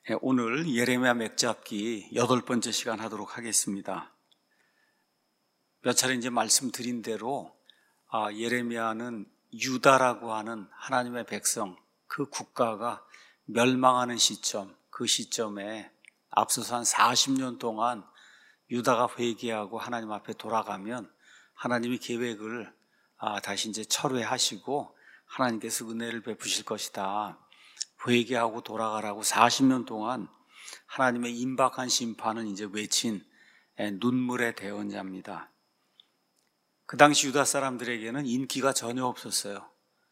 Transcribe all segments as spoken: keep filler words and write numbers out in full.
예, 오늘 예레미야 맥잡기 여덟 번째 시간 하도록 하겠습니다. 몇 차례 이제 말씀드린 대로 아, 예레미야는 유다라고 하는 하나님의 백성, 그 국가가 멸망하는 시점, 그 시점에 앞서서 한 사십 년 동안 유다가 회개하고 하나님 앞에 돌아가면 하나님이 계획을 아, 다시 이제 철회하시고 하나님께서 은혜를 베푸실 것이다. 회개하고 돌아가라고 사십 년 동안 하나님의 임박한 심판을 이제 외친 눈물의 대언자입니다. 그 당시 유다 사람들에게는 인기가 전혀 없었어요.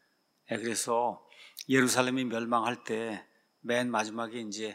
그래서 예루살렘이 멸망할 때 맨 마지막에 이제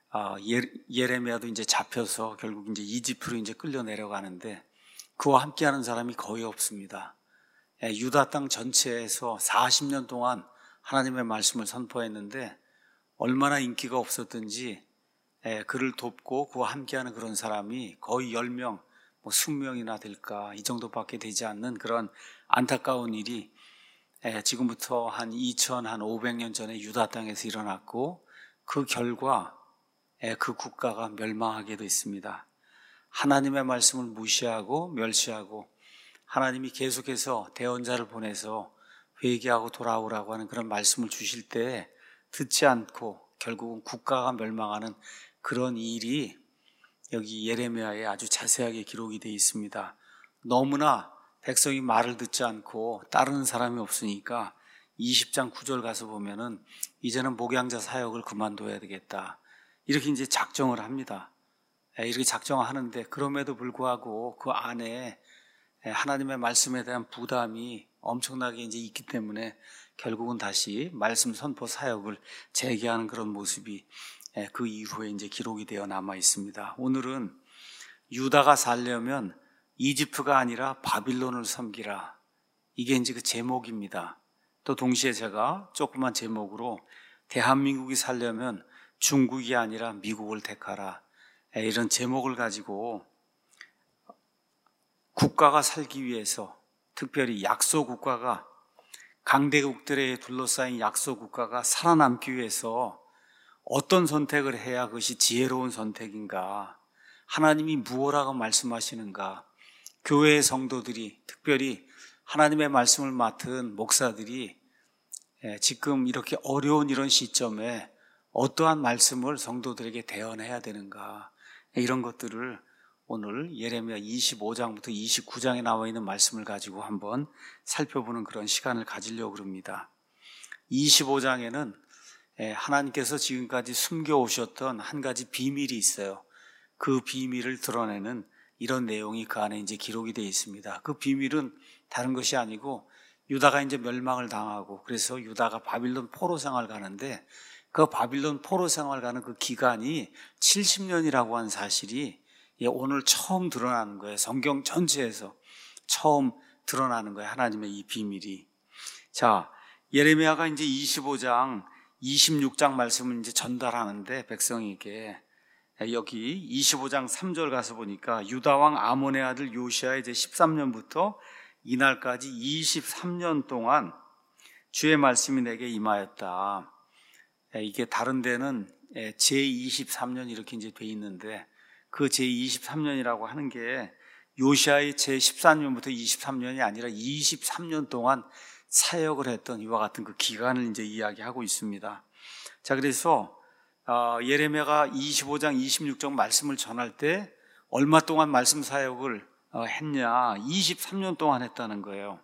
예레미야도 이제 잡혀서 결국 이제 이집트로 이제 끌려 내려가는데 그와 함께하는 사람이 거의 없습니다. 유다 땅 전체에서 사십 년 동안 하나님의 말씀을 선포했는데 얼마나 인기가 없었든지 그를 돕고 그와 함께하는 그런 사람이 거의 열 명, 뭐 이십 명이나 될까 이 정도밖에 되지 않는 그런 안타까운 일이 지금부터 한 이천오백 년 전에 유다 땅에서 일어났고 그 결과 그 국가가 멸망하게 됐습니다. 하나님의 말씀을 무시하고 멸시하고 하나님이 계속해서 대언자를 보내서 회개하고 돌아오라고 하는 그런 말씀을 주실 때 듣지 않고 결국은 국가가 멸망하는 그런 일이 여기 예레미야에 아주 자세하게 기록이 되어 있습니다. 너무나 백성이 말을 듣지 않고 따르는 사람이 없으니까 이십 장 구 절 가서 보면은 이제는 목양자 사역을 그만둬야 되겠다. 이렇게 이제 작정을 합니다. 이렇게 작정하는데 그럼에도 불구하고 그 안에 하나님의 말씀에 대한 부담이 엄청나게 이제 있기 때문에 결국은 다시 말씀 선포 사역을 재개하는 그런 모습이 그 이후에 이제 기록이 되어 남아 있습니다. 오늘은 유다가 살려면 이집트가 아니라 바빌론을 섬기라. 이게 이제 그 제목입니다. 또 동시에 제가 조그만 제목으로 대한민국이 살려면 중국이 아니라 미국을 택하라. 이런 제목을 가지고 국가가 살기 위해서 특별히 약소 국가가 강대국들에 둘러싸인 약소 국가가 살아남기 위해서 어떤 선택을 해야 그것이 지혜로운 선택인가? 하나님이 무엇라고 말씀하시는가? 교회의 성도들이 특별히 하나님의 말씀을 맡은 목사들이 지금 이렇게 어려운 이런 시점에 어떠한 말씀을 성도들에게 대언해야 되는가? 이런 것들을 오늘 예레미야 이십오 장부터 이십구 장에 나와 있는 말씀을 가지고 한번 살펴보는 그런 시간을 가지려고 합니다. 이십오 장에는 하나님께서 지금까지 숨겨오셨던 한 가지 비밀이 있어요. 그 비밀을 드러내는 이런 내용이 그 안에 이제 기록이 되어 있습니다. 그 비밀은 다른 것이 아니고 유다가 이제 멸망을 당하고 그래서 유다가 바빌론 포로 생활 가는데 그 바빌론 포로 생활 가는 그 기간이 칠십 년이라고 하는 사실이 오늘 처음 드러나는 거예요. 성경 전체에서 처음 드러나는 거예요. 하나님의 이 비밀이. 자, 예레미야가 이제 이십오 장, 이십육 장 말씀을 이제 전달하는데 백성에게 여기 이십오 장 삼 절 가서 보니까 유다 왕 아몬의 아들 요시아의 이제 십삼 년부터 이날까지 이십삼 년 동안 주의 말씀이 내게 임하였다. 이게 다른 데는 제이십삼 년 이렇게 이제 돼 있는데 그 제이십삼 년이라고 하는 게 요시아의 제십사 년부터 이십삼 년이 아니라 이십삼 년 동안 사역을 했던 이와 같은 그 기간을 이제 이야기하고 있습니다. 자, 그래서 예레미야가 이십오 장, 이십육 장 말씀을 전할 때 얼마 동안 말씀 사역을 했냐? 이십삼 년 동안 했다는 거예요.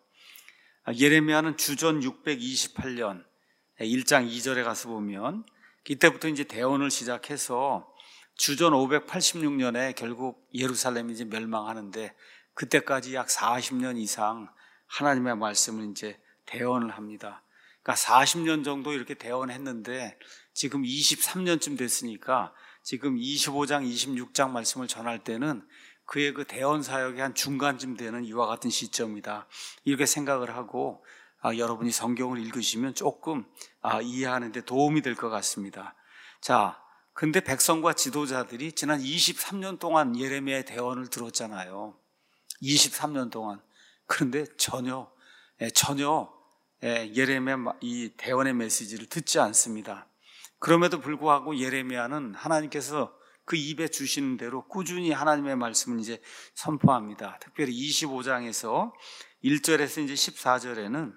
예레미야는 주전 육백이십팔 년 일 장 이 절에 가서 보면 이때부터 이제 대언을 시작해서 주전 오백팔십육 년에 결국 예루살렘이 이제 멸망하는데 그때까지 약 사십 년 이상 하나님의 말씀을 이제 대언을 합니다. 그러니까 사십 년 정도 이렇게 대언했는데 지금 이십삼 년쯤 됐으니까 지금 이십오 장, 이십육 장 말씀을 전할 때는 그의 그 대언 사역의 한 중간쯤 되는 이와 같은 시점이다. 이렇게 생각을 하고 아, 여러분이 성경을 읽으시면 조금 아, 이해하는 데 도움이 될 것 같습니다. 자, 근데 백성과 지도자들이 지난 이십삼 년 동안 예레미야의 대언을 들었잖아요. 이십삼 년 동안. 그런데 전혀 전혀 예레미야 이 대언의 메시지를 듣지 않습니다. 그럼에도 불구하고 예레미야는 하나님께서 그 입에 주시는 대로 꾸준히 하나님의 말씀을 이제 선포합니다. 특별히 이십오 장에서 일 절에서 이제 십사 절에는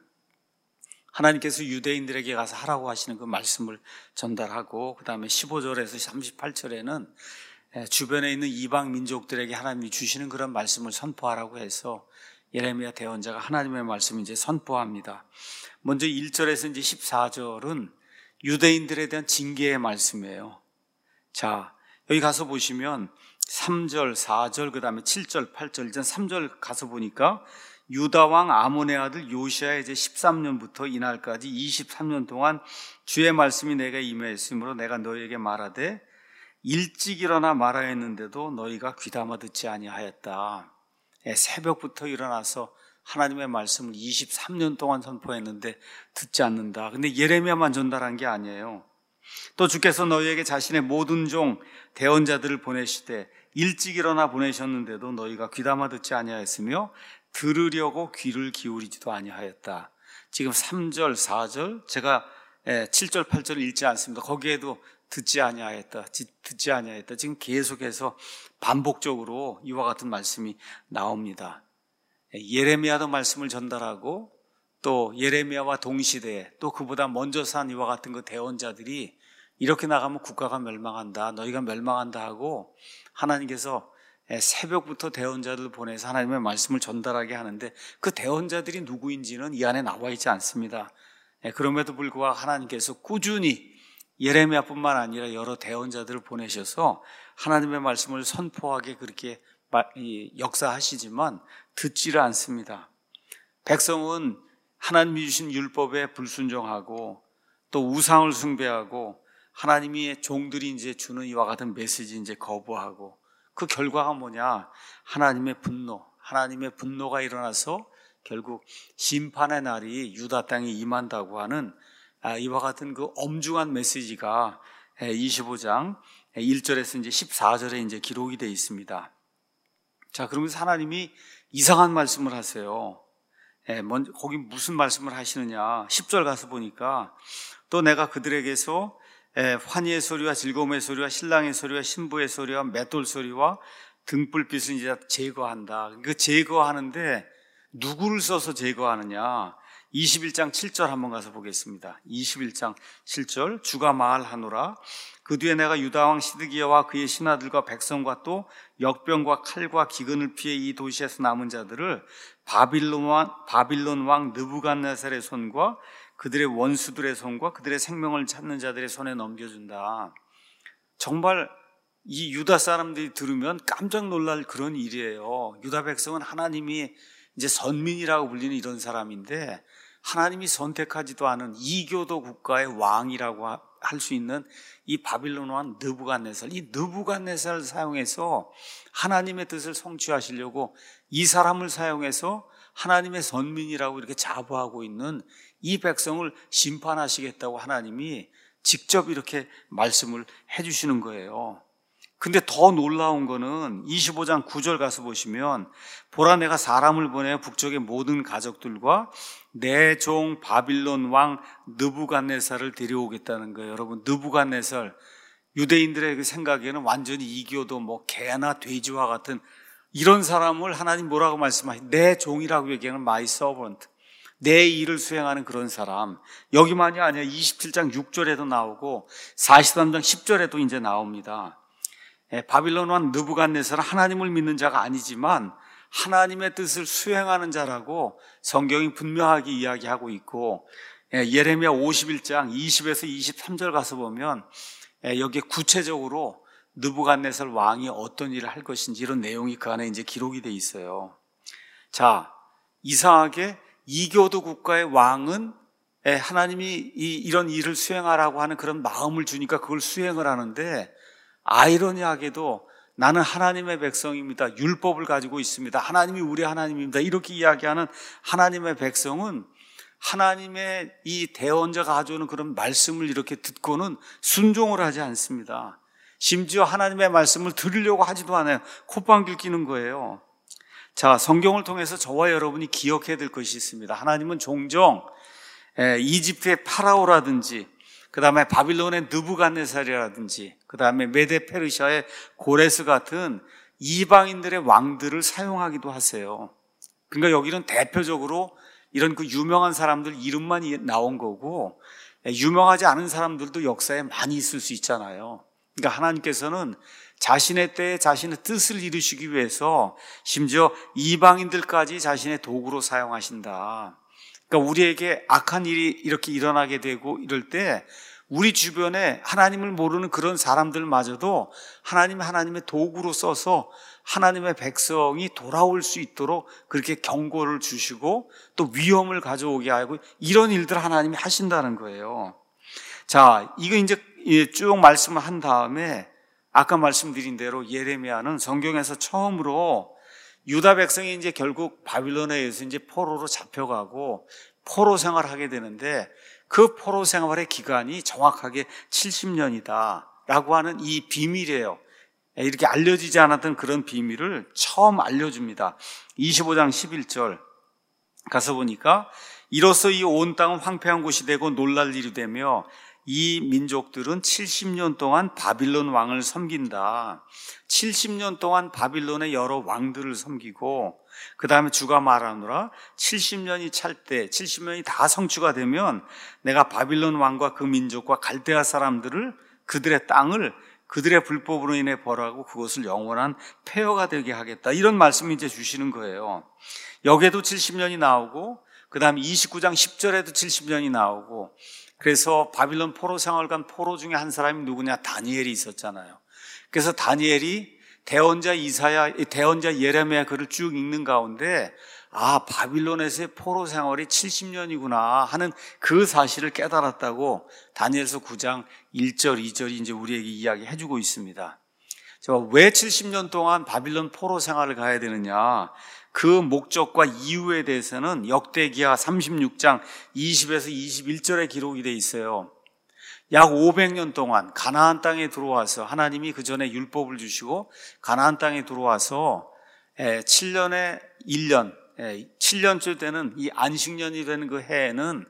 하나님께서 유대인들에게 가서 하라고 하시는 그 말씀을 전달하고, 그 다음에 십오 절에서 삼십팔 절에는 주변에 있는 이방 민족들에게 하나님이 주시는 그런 말씀을 선포하라고 해서 예레미야 대언자가 하나님의 말씀을 이제 선포합니다. 먼저 일 절에서 이제 십사 절은 유대인들에 대한 징계의 말씀이에요. 자, 여기 가서 보시면 삼 절, 사 절, 그 다음에 칠 절, 팔 절, 일단 삼 절 가서 보니까 유다 왕 아몬의 아들 요시아의 이제 십삼 년부터 이날까지 이십삼 년 동안 주의 말씀이 내게 임하였으므로 내가 너희에게 말하되 일찍 일어나 말하야 했는데도 너희가 귀담아 듣지 아니하였다. 새벽부터 일어나서 하나님의 말씀을 이십삼 년 동안 선포했는데 듣지 않는다. 근데 예레미야만 전달한 게 아니에요. 또 주께서 너희에게 자신의 모든 종 대언자들을 보내시되 일찍 일어나 보내셨는데도 너희가 귀담아 듣지 아니하였으며 들으려고 귀를 기울이지도 아니하였다. 지금 삼 절, 사 절, 제가 칠 절, 팔 절을 읽지 않습니다. 거기에도 듣지 아니하였다, 듣지 아니하였다. 지금 계속해서 반복적으로 이와 같은 말씀이 나옵니다. 예레미야도 말씀을 전달하고 또 예레미야와 동시대에 또 그보다 먼저 산 이와 같은 그 대언자들이 이렇게 나가면 국가가 멸망한다, 너희가 멸망한다 하고 하나님께서 새벽부터 대언자들을 보내서 하나님의 말씀을 전달하게 하는데 그 대언자들이 누구인지는 이 안에 나와 있지 않습니다. 그럼에도 불구하고 하나님께서 꾸준히 예레미야뿐만 아니라 여러 대언자들을 보내셔서 하나님의 말씀을 선포하게 그렇게 역사하시지만 듣지를 않습니다. 백성은 하나님이 주신 율법에 불순종하고 또 우상을 숭배하고 하나님이 종들이 이제 주는 이와 같은 메시지 이제 거부하고, 그 결과가 뭐냐? 하나님의 분노, 하나님의 분노가 일어나서 결국 심판의 날이 유다 땅에 임한다고 하는 이와 같은 그 엄중한 메시지가 이십오 장 일 절에서 이제 십사 절에 이제 기록이 되어 있습니다. 자, 그러면서 하나님이 이상한 말씀을 하세요. 먼저 거기 무슨 말씀을 하시느냐? 십 절 가서 보니까 또 내가 그들에게서 환희의 소리와 즐거움의 소리와 신랑의 소리와 신부의 소리와 맷돌 소리와 등불빛을 이제 제거한다. 그 제거하는데 누구를 써서 제거하느냐? 이십일 장 칠 절 한번 가서 보겠습니다. 이십일 장 칠 절, 주가 말하노라. 그 뒤에 내가 유다왕 시드기야와 그의 신하들과 백성과 또 역병과 칼과 기근을 피해 이 도시에서 남은 자들을 바빌론 왕, 바빌론 왕 느부갓네살의 손과 그들의 원수들의 손과 그들의 생명을 찾는 자들의 손에 넘겨준다. 정말 이 유다 사람들이 들으면 깜짝 놀랄 그런 일이에요. 유다 백성은 하나님이 이제 선민이라고 불리는 이런 사람인데 하나님이 선택하지도 않은 이교도 국가의 왕이라고 할 수 있는 이 바빌론 왕 느부갓네살, 이 느부갓네살을 사용해서 하나님의 뜻을 성취하시려고 이 사람을 사용해서 하나님의 선민이라고 이렇게 자부하고 있는 이 백성을 심판하시겠다고 하나님이 직접 이렇게 말씀을 해주시는 거예요. 근데 더 놀라운 거는 이십오 장 구 절 가서 보시면 보라 내가 사람을 보내 북쪽의 모든 가족들과 내 종 바빌론 왕 느부갓네살을 데려오겠다는 거예요. 여러분, 느부갓네살 유대인들의 그 생각에는 완전히 이교도 뭐 개나 돼지와 같은 이런 사람을 하나님 뭐라고 말씀하시? 내 종이라고 얘기하는 my servant, 내 일을 수행하는 그런 사람. 여기만이 아니라 이십칠 장 육 절에도 나오고 사십삼 장 십 절에도 이제 나옵니다. 바빌론 왕 느부갓네살은 하나님을 믿는 자가 아니지만 하나님의 뜻을 수행하는 자라고 성경이 분명하게 이야기하고 있고, 예레미야 오십일 장 이십에서 이십삼 절 가서 보면 여기에 구체적으로 느부갓네살 왕이 어떤 일을 할 것인지 이런 내용이 그 안에 이제 기록이 돼 있어요. 자, 이상하게 이교도 국가의 왕은 하나님이 이, 이런 일을 수행하라고 하는 그런 마음을 주니까 그걸 수행을 하는데, 아이러니하게도 나는 하나님의 백성입니다, 율법을 가지고 있습니다, 하나님이 우리 하나님입니다, 이렇게 이야기하는 하나님의 백성은 하나님의 이 대언자가 가져오는 그런 말씀을 이렇게 듣고는 순종을 하지 않습니다. 심지어 하나님의 말씀을 들으려고 하지도 않아요. 콧방귀를 뀌는 거예요. 자, 성경을 통해서 저와 여러분이 기억해야 될 것이 있습니다. 하나님은 종종 이집트의 파라오라든지 그 다음에 바빌론의 느부갓네살이라든지, 그 다음에 메데 페르시아의 고레스 같은 이방인들의 왕들을 사용하기도 하세요. 그러니까 여기는 대표적으로 이런 그 유명한 사람들 이름만 나온 거고, 유명하지 않은 사람들도 역사에 많이 있을 수 있잖아요. 그러니까 하나님께서는 자신의 때에 자신의 뜻을 이루시기 위해서 심지어 이방인들까지 자신의 도구로 사용하신다. 그러니까 우리에게 악한 일이 이렇게 일어나게 되고 이럴 때 우리 주변에 하나님을 모르는 그런 사람들마저도 하나님 하나님의 도구로 써서 하나님의 백성이 돌아올 수 있도록 그렇게 경고를 주시고 또 위험을 가져오게 하고 이런 일들 하나님이 하신다는 거예요. 자, 이거 이제 쭉 말씀을 한 다음에 아까 말씀드린 대로 예레미야는 성경에서 처음으로 유다 백성이 이제 결국 바빌론에 의해서 이제 포로로 잡혀가고 포로 생활하게 되는데 그 포로 생활의 기간이 정확하게 칠십 년이다라고 하는 이 비밀이에요. 이렇게 알려지지 않았던 그런 비밀을 처음 알려줍니다. 이십오 장 십일 절 가서 보니까 이로써 이 온 땅은 황폐한 곳이 되고 놀랄 일이 되며 이 민족들은 칠십 년 동안 바빌론 왕을 섬긴다. 칠십 년 동안 바빌론의 여러 왕들을 섬기고 그 다음에 주가 말하노라 칠십 년이 찰 때 칠십 년이 다 성취가 되면 내가 바빌론 왕과 그 민족과 갈대아 사람들을 그들의 땅을 그들의 불법으로 인해 벌하고 그것을 영원한 폐허가 되게 하겠다. 이런 말씀을 이제 주시는 거예요. 여기에도 칠십 년이 나오고 그 다음에 이십구 장 십 절에도 칠십 년이 나오고 그래서 바빌론 포로 생활 간 포로 중에 한 사람이 누구냐? 다니엘이 있었잖아요. 그래서 다니엘이 대언자 이사야, 대언자 예레미야 글을 쭉 읽는 가운데 아, 바빌론에서의 포로 생활이 칠십 년이구나 하는 그 사실을 깨달았다고 다니엘서 구 장 일 절, 이 절이 이제 우리에게 이야기해 주고 있습니다. 왜 칠십 년 동안 바빌론 포로 생활을 가야 되느냐? 그 목적과 이유에 대해서는 역대기하 삼십육 장 이십에서 이십일 절에 기록이 돼 있어요. 약 오백 년 동안 가나안 땅에 들어와서 하나님이 그 전에 율법을 주시고 가나안 땅에 들어와서 칠 년에 일 년, 칠 년째 되는 이 안식년이 되는 그 해에는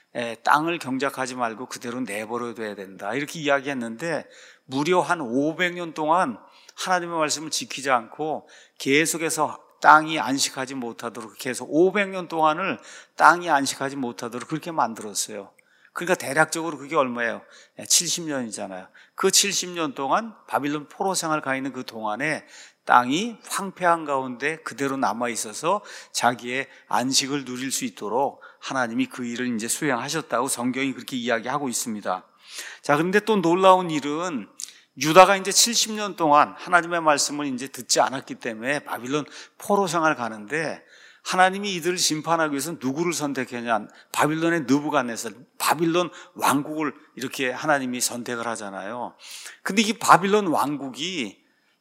땅을 경작하지 말고 그대로 내버려둬야 된다. 이렇게 이야기했는데 무려 한 오백 년 동안 하나님의 말씀을 지키지 않고 계속해서 땅이 안식하지 못하도록 계속 오백 년 동안을 땅이 안식하지 못하도록 그렇게 만들었어요. 그러니까 대략적으로 그게 얼마예요? 칠십 년이잖아요. 그 칠십 년 동안 바빌론 포로 생활 가 있는 그 동안에 땅이 황폐한 가운데 그대로 남아 있어서 자기의 안식을 누릴 수 있도록 하나님이 그 일을 이제 수행하셨다고 성경이 그렇게 이야기하고 있습니다. 자, 그런데 또 놀라운 일은 유다가 이제 칠십 년 동안 하나님의 말씀을 이제 듣지 않았기 때문에 바빌론 포로 생활 가는데 하나님이 이들을 심판하기 위해서 누구를 선택했냐? 바빌론의 느부갓네살, 바빌론 왕국을 이렇게 하나님이 선택을 하잖아요. 근데 이 바빌론 왕국이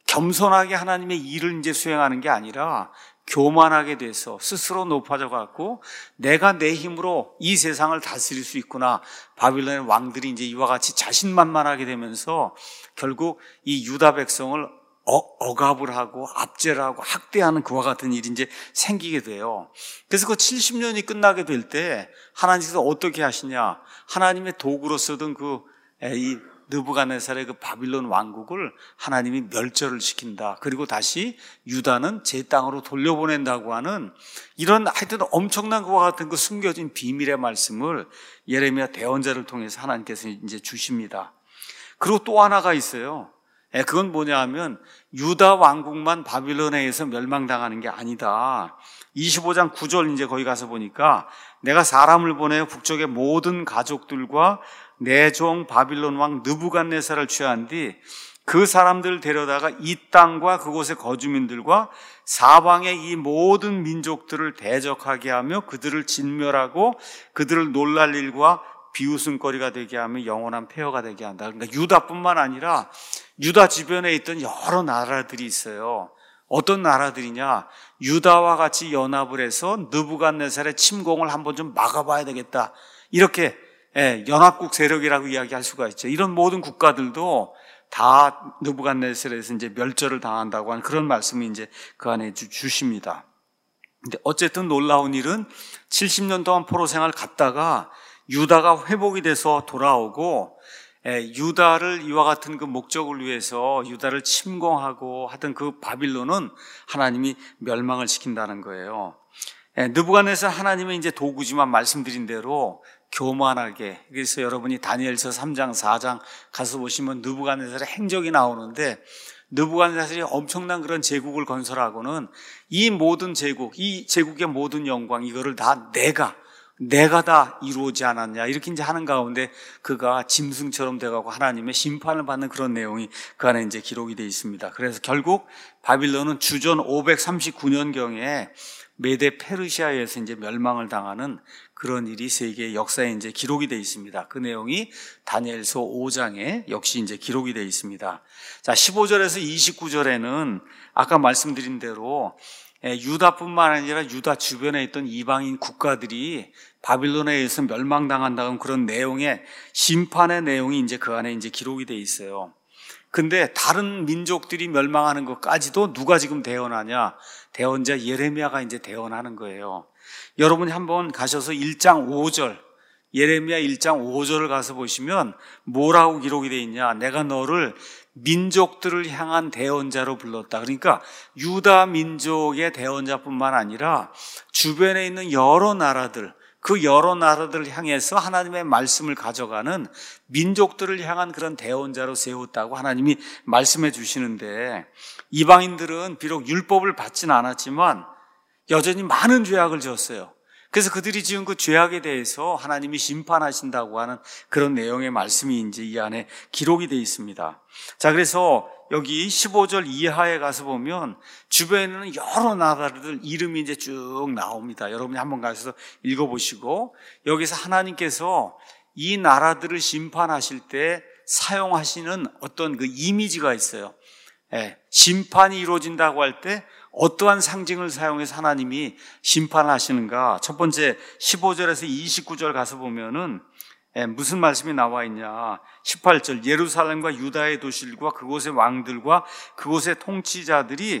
겸손하게 하나님의 일을 이제 수행하는 게 아니라 교만하게 돼서 스스로 높아져 갖고 내가 내 힘으로 이 세상을 다스릴 수 있구나. 바빌론의 왕들이 이제 이와 같이 자신만만하게 되면서 결국 이 유다 백성을 어, 억압을 하고 압제를 하고 학대하는 그와 같은 일이 이제 생기게 돼요. 그래서 그 칠십 년이 끝나게 될 때 하나님께서 어떻게 하시냐? 하나님의 도구로 쓰던 그 이 느부갓네살의 그 바빌론 왕국을 하나님이 멸절을 시킨다. 그리고 다시 유다는 제 땅으로 돌려보낸다고 하는 이런 하여튼 엄청난 것과 같은 그 숨겨진 비밀의 말씀을 예레미야 대언자를 통해서 하나님께서 이제 주십니다. 그리고 또 하나가 있어요. 그건 뭐냐 하면 유다 왕국만 바빌론에 의해서 멸망당하는 게 아니다. 이십오 장 구 절 이제 거기 가서 보니까 내가 사람을 보내어 북쪽의 모든 가족들과 내 종 바빌론 왕 느부갓네살을 취한 뒤 그 사람들을 데려다가 이 땅과 그곳의 거주민들과 사방의 이 모든 민족들을 대적하게 하며 그들을 진멸하고 그들을 놀랄 일과 비웃음거리가 되게 하며 영원한 폐허가 되게 한다. 그러니까 유다뿐만 아니라 유다 주변에 있던 여러 나라들이 있어요. 어떤 나라들이냐? 유다와 같이 연합을 해서 느부갓네살의 침공을 한번 좀 막아봐야 되겠다. 이렇게 예, 연합국 세력이라고 이야기할 수가 있죠. 이런 모든 국가들도 다 느부갓네살에서 이제 멸절을 당한다고 하는 그런 말씀이 이제 그 안에 주, 주십니다. 근데 어쨌든 놀라운 일은 칠십 년 동안 포로 생활 갔다가 유다가 회복이 돼서 돌아오고 유다를 이와 같은 그 목적을 위해서 유다를 침공하고 하던 그 바빌론은 하나님이 멸망을 시킨다는 거예요. 느부갓네살 하나님은 이제 도구지만 말씀드린 대로 교만하게, 그래서 여러분이 다니엘서 삼 장 사 장 가서 보시면 느부갓네살의 행적이 나오는데, 느부갓네살이 엄청난 그런 제국을 건설하고는 이 모든 제국, 이 제국의 모든 영광, 이거를 다 내가 내가 다 이루어지 않았냐 이렇게 이제 하는 가운데 그가 짐승처럼 돼가고 하나님의 심판을 받는 그런 내용이 그 안에 이제 기록이 되어 있습니다. 그래서 결국 바빌론은 주전 오백삼십구 년경에 메데 페르시아에서 이제 멸망을 당하는 그런 일이 세계의 역사에 이제 기록이 되어 있습니다. 그 내용이 다니엘서 오 장에 역시 이제 기록이 되어 있습니다. 자, 십오 절에서 이십구 절에는 아까 말씀드린 대로 유다뿐만 아니라 유다 주변에 있던 이방인 국가들이 바빌론에 의해서 멸망당한다는 그런 내용의 심판의 내용이 이제 그 안에 이제 기록이 되어 있어요. 근데 다른 민족들이 멸망하는 것까지도 누가 지금 대언하냐? 대언자 예레미야가 이제 대언하는 거예요. 여러분이 한번 가셔서 일 장 오 절, 예레미야 일 장 오 절을 가서 보시면 뭐라고 기록이 되어 있냐? 내가 너를 민족들을 향한 대언자로 불렀다. 그러니까 유다 민족의 대언자뿐만 아니라 주변에 있는 여러 나라들, 그 여러 나라들을 향해서 하나님의 말씀을 가져가는 민족들을 향한 그런 대언자로 세웠다고 하나님이 말씀해 주시는데, 이방인들은 비록 율법을 받지는 않았지만 여전히 많은 죄악을 지었어요. 그래서 그들이 지은 그 죄악에 대해서 하나님이 심판하신다고 하는 그런 내용의 말씀이 이제 이 안에 기록이 되어 있습니다. 자, 그래서 여기 십오 절 이하에 가서 보면 주변에는 여러 나라들 이름이 이제 쭉 나옵니다. 여러분이 한번 가셔서 읽어보시고, 여기서 하나님께서 이 나라들을 심판하실 때 사용하시는 어떤 그 이미지가 있어요. 예, 심판이 이루어진다고 할 때 어떠한 상징을 사용해서 하나님이 심판하시는가? 첫 번째 십오 절에서 이십구 절 가서 보면은 무슨 말씀이 나와 있냐? 십팔 절, 예루살렘과 유다의 도시들과 그곳의 왕들과 그곳의 통치자들이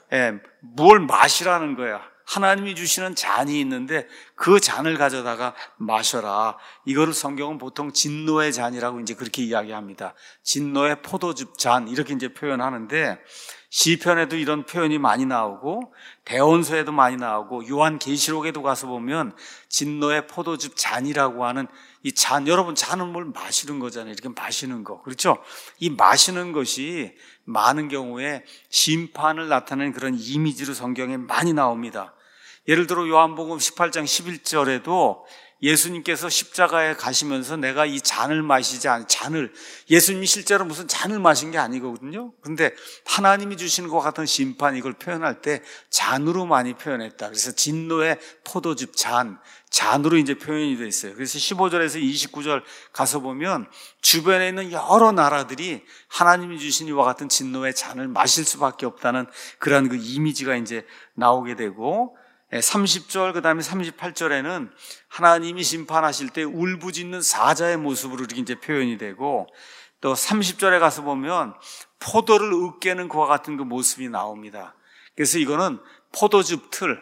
뭘 마시라는 거야. 하나님이 주시는 잔이 있는데 그 잔을 가져다가 마셔라. 이거를 성경은 보통 진노의 잔이라고 이제 그렇게 이야기합니다. 진노의 포도즙 잔 이렇게 이제 표현하는데, 시편에도 이런 표현이 많이 나오고 대언서에도 많이 나오고 요한계시록에도 가서 보면 진노의 포도즙 잔이라고 하는 이 잔, 여러분 잔은 뭘 마시는 거잖아요. 이렇게 마시는 거, 그렇죠? 이 마시는 것이 많은 경우에 심판을 나타내는 그런 이미지로 성경에 많이 나옵니다. 예를 들어 요한복음 십팔 장 십일 절에도 예수님께서 십자가에 가시면서 내가 이 잔을 마시지 않, 잔을, 예수님이 실제로 무슨 잔을 마신 게 아니거든요. 그런데 하나님이 주시는 것 같은 심판, 이걸 표현할 때 잔으로 많이 표현했다. 그래서 진노의 포도즙 잔, 잔으로 이제 표현이 되어 있어요. 그래서 십오 절에서 이십구 절 가서 보면 주변에 있는 여러 나라들이 하나님이 주신 이와 같은 진노의 잔을 마실 수밖에 없다는 그런 그 이미지가 이제 나오게 되고, 삼십 절 그 다음에 삼십팔 절에는 하나님이 심판하실 때 울부짖는 사자의 모습으로 이렇게 이제 표현이 되고, 또 삼십 절에 가서 보면 포도를 으깨는 그와 같은 그 모습이 나옵니다. 그래서 이거는 포도즙 틀,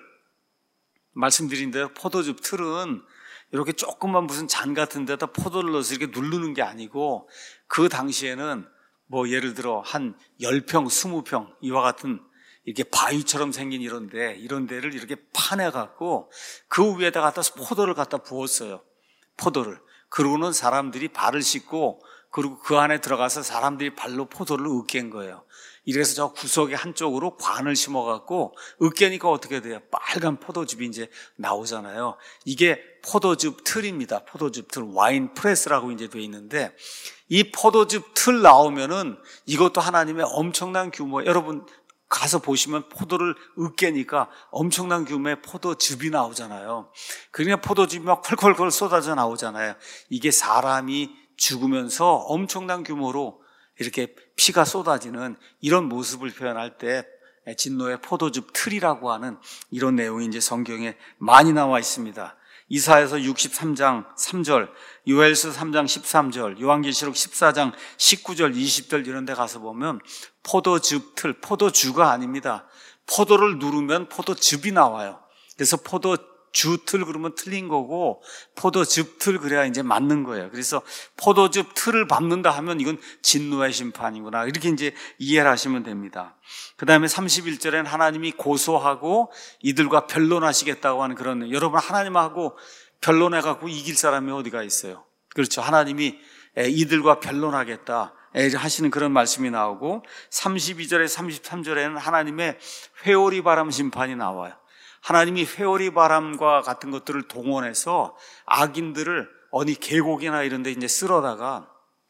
말씀드린 대로 포도즙 틀은 이렇게 조그만 무슨 잔 같은 데다 포도를 넣어서 이렇게 누르는 게 아니고, 그 당시에는 뭐 예를 들어 한 십 평, 이십 평 이와 같은 이렇게 바위처럼 생긴 이런 데, 이런 데를 이렇게 파내갖고 그 위에다 갖다 포도를 갖다 부었어요. 포도를. 그러고는 사람들이 발을 씻고, 그리고 그 안에 들어가서 사람들이 발로 포도를 으깬 거예요. 이래서 저 구석의 한쪽으로 관을 심어갖고 으깨니까 어떻게 돼요? 빨간 포도즙이 이제 나오잖아요. 이게 포도즙 틀입니다. 포도즙 틀, 와인 프레스라고 이제 돼 있는데, 이 포도즙 틀 나오면은 이것도 하나님의 엄청난 규모, 여러분 가서 보시면 포도를 으깨니까 엄청난 규모의 포도즙이 나오잖아요. 그러니까 포도즙이 막 펄펄펄 쏟아져 나오잖아요. 이게 사람이 죽으면서 엄청난 규모로 이렇게 피가 쏟아지는 이런 모습을 표현할 때 진노의 포도즙 틀이라고 하는 이런 내용이 이제 성경에 많이 나와 있습니다. 이사야서 육십삼 장 삼 절, 요엘서 삼 장 십삼 절, 요한계시록 십사 장 십구 절, 이십 절 이런 데 가서 보면 포도즙 틀, 포도주가 아닙니다. 포도를 누르면 포도즙이 나와요. 그래서 포도 주틀 그러면 틀린 거고 포도즙 틀 그래야 이제 맞는 거예요. 그래서 포도즙 틀을 밟는다 하면 이건 진노의 심판이구나. 이렇게 이제 이해를 하시면 됩니다. 그 다음에 삼십일 절에는 하나님이 고소하고 이들과 변론하시겠다고 하는 그런, 여러분 하나님하고 변론해갖고 이길 사람이 어디가 있어요? 그렇죠. 하나님이 이들과 변론하겠다 하시는 그런 말씀이 나오고, 삼십이 절에 삼십삼 절에는 하나님의 회오리 바람 심판이 나와요. 하나님이 회오리 바람과 같은 것들을 동원해서 악인들을 어디 계곡이나 이런 데 이제 쓸어다가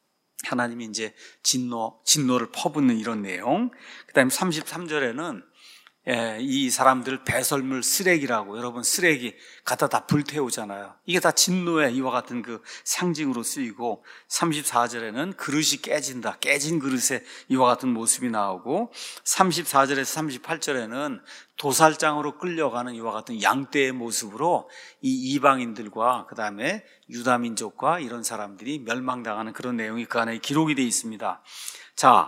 하나님이 이제 진노, 진노를 퍼붓는 이런 내용. 그 다음에 삼십삼 절에는 예, 이 사람들 배설물 쓰레기라고, 여러분 쓰레기 갖다 다 불태우잖아요. 이게 다 진노의 이와 같은 그 상징으로 쓰이고, 삼십사 절에는 그릇이 깨진다, 깨진 그릇에 이와 같은 모습이 나오고, 삼십사 절에서 삼십팔 절에는 도살장으로 끌려가는 이와 같은 양떼의 모습으로 이 이방인들과 그 다음에 유다민족과 이런 사람들이 멸망당하는 그런 내용이 그 안에 기록이 되어 있습니다. 자,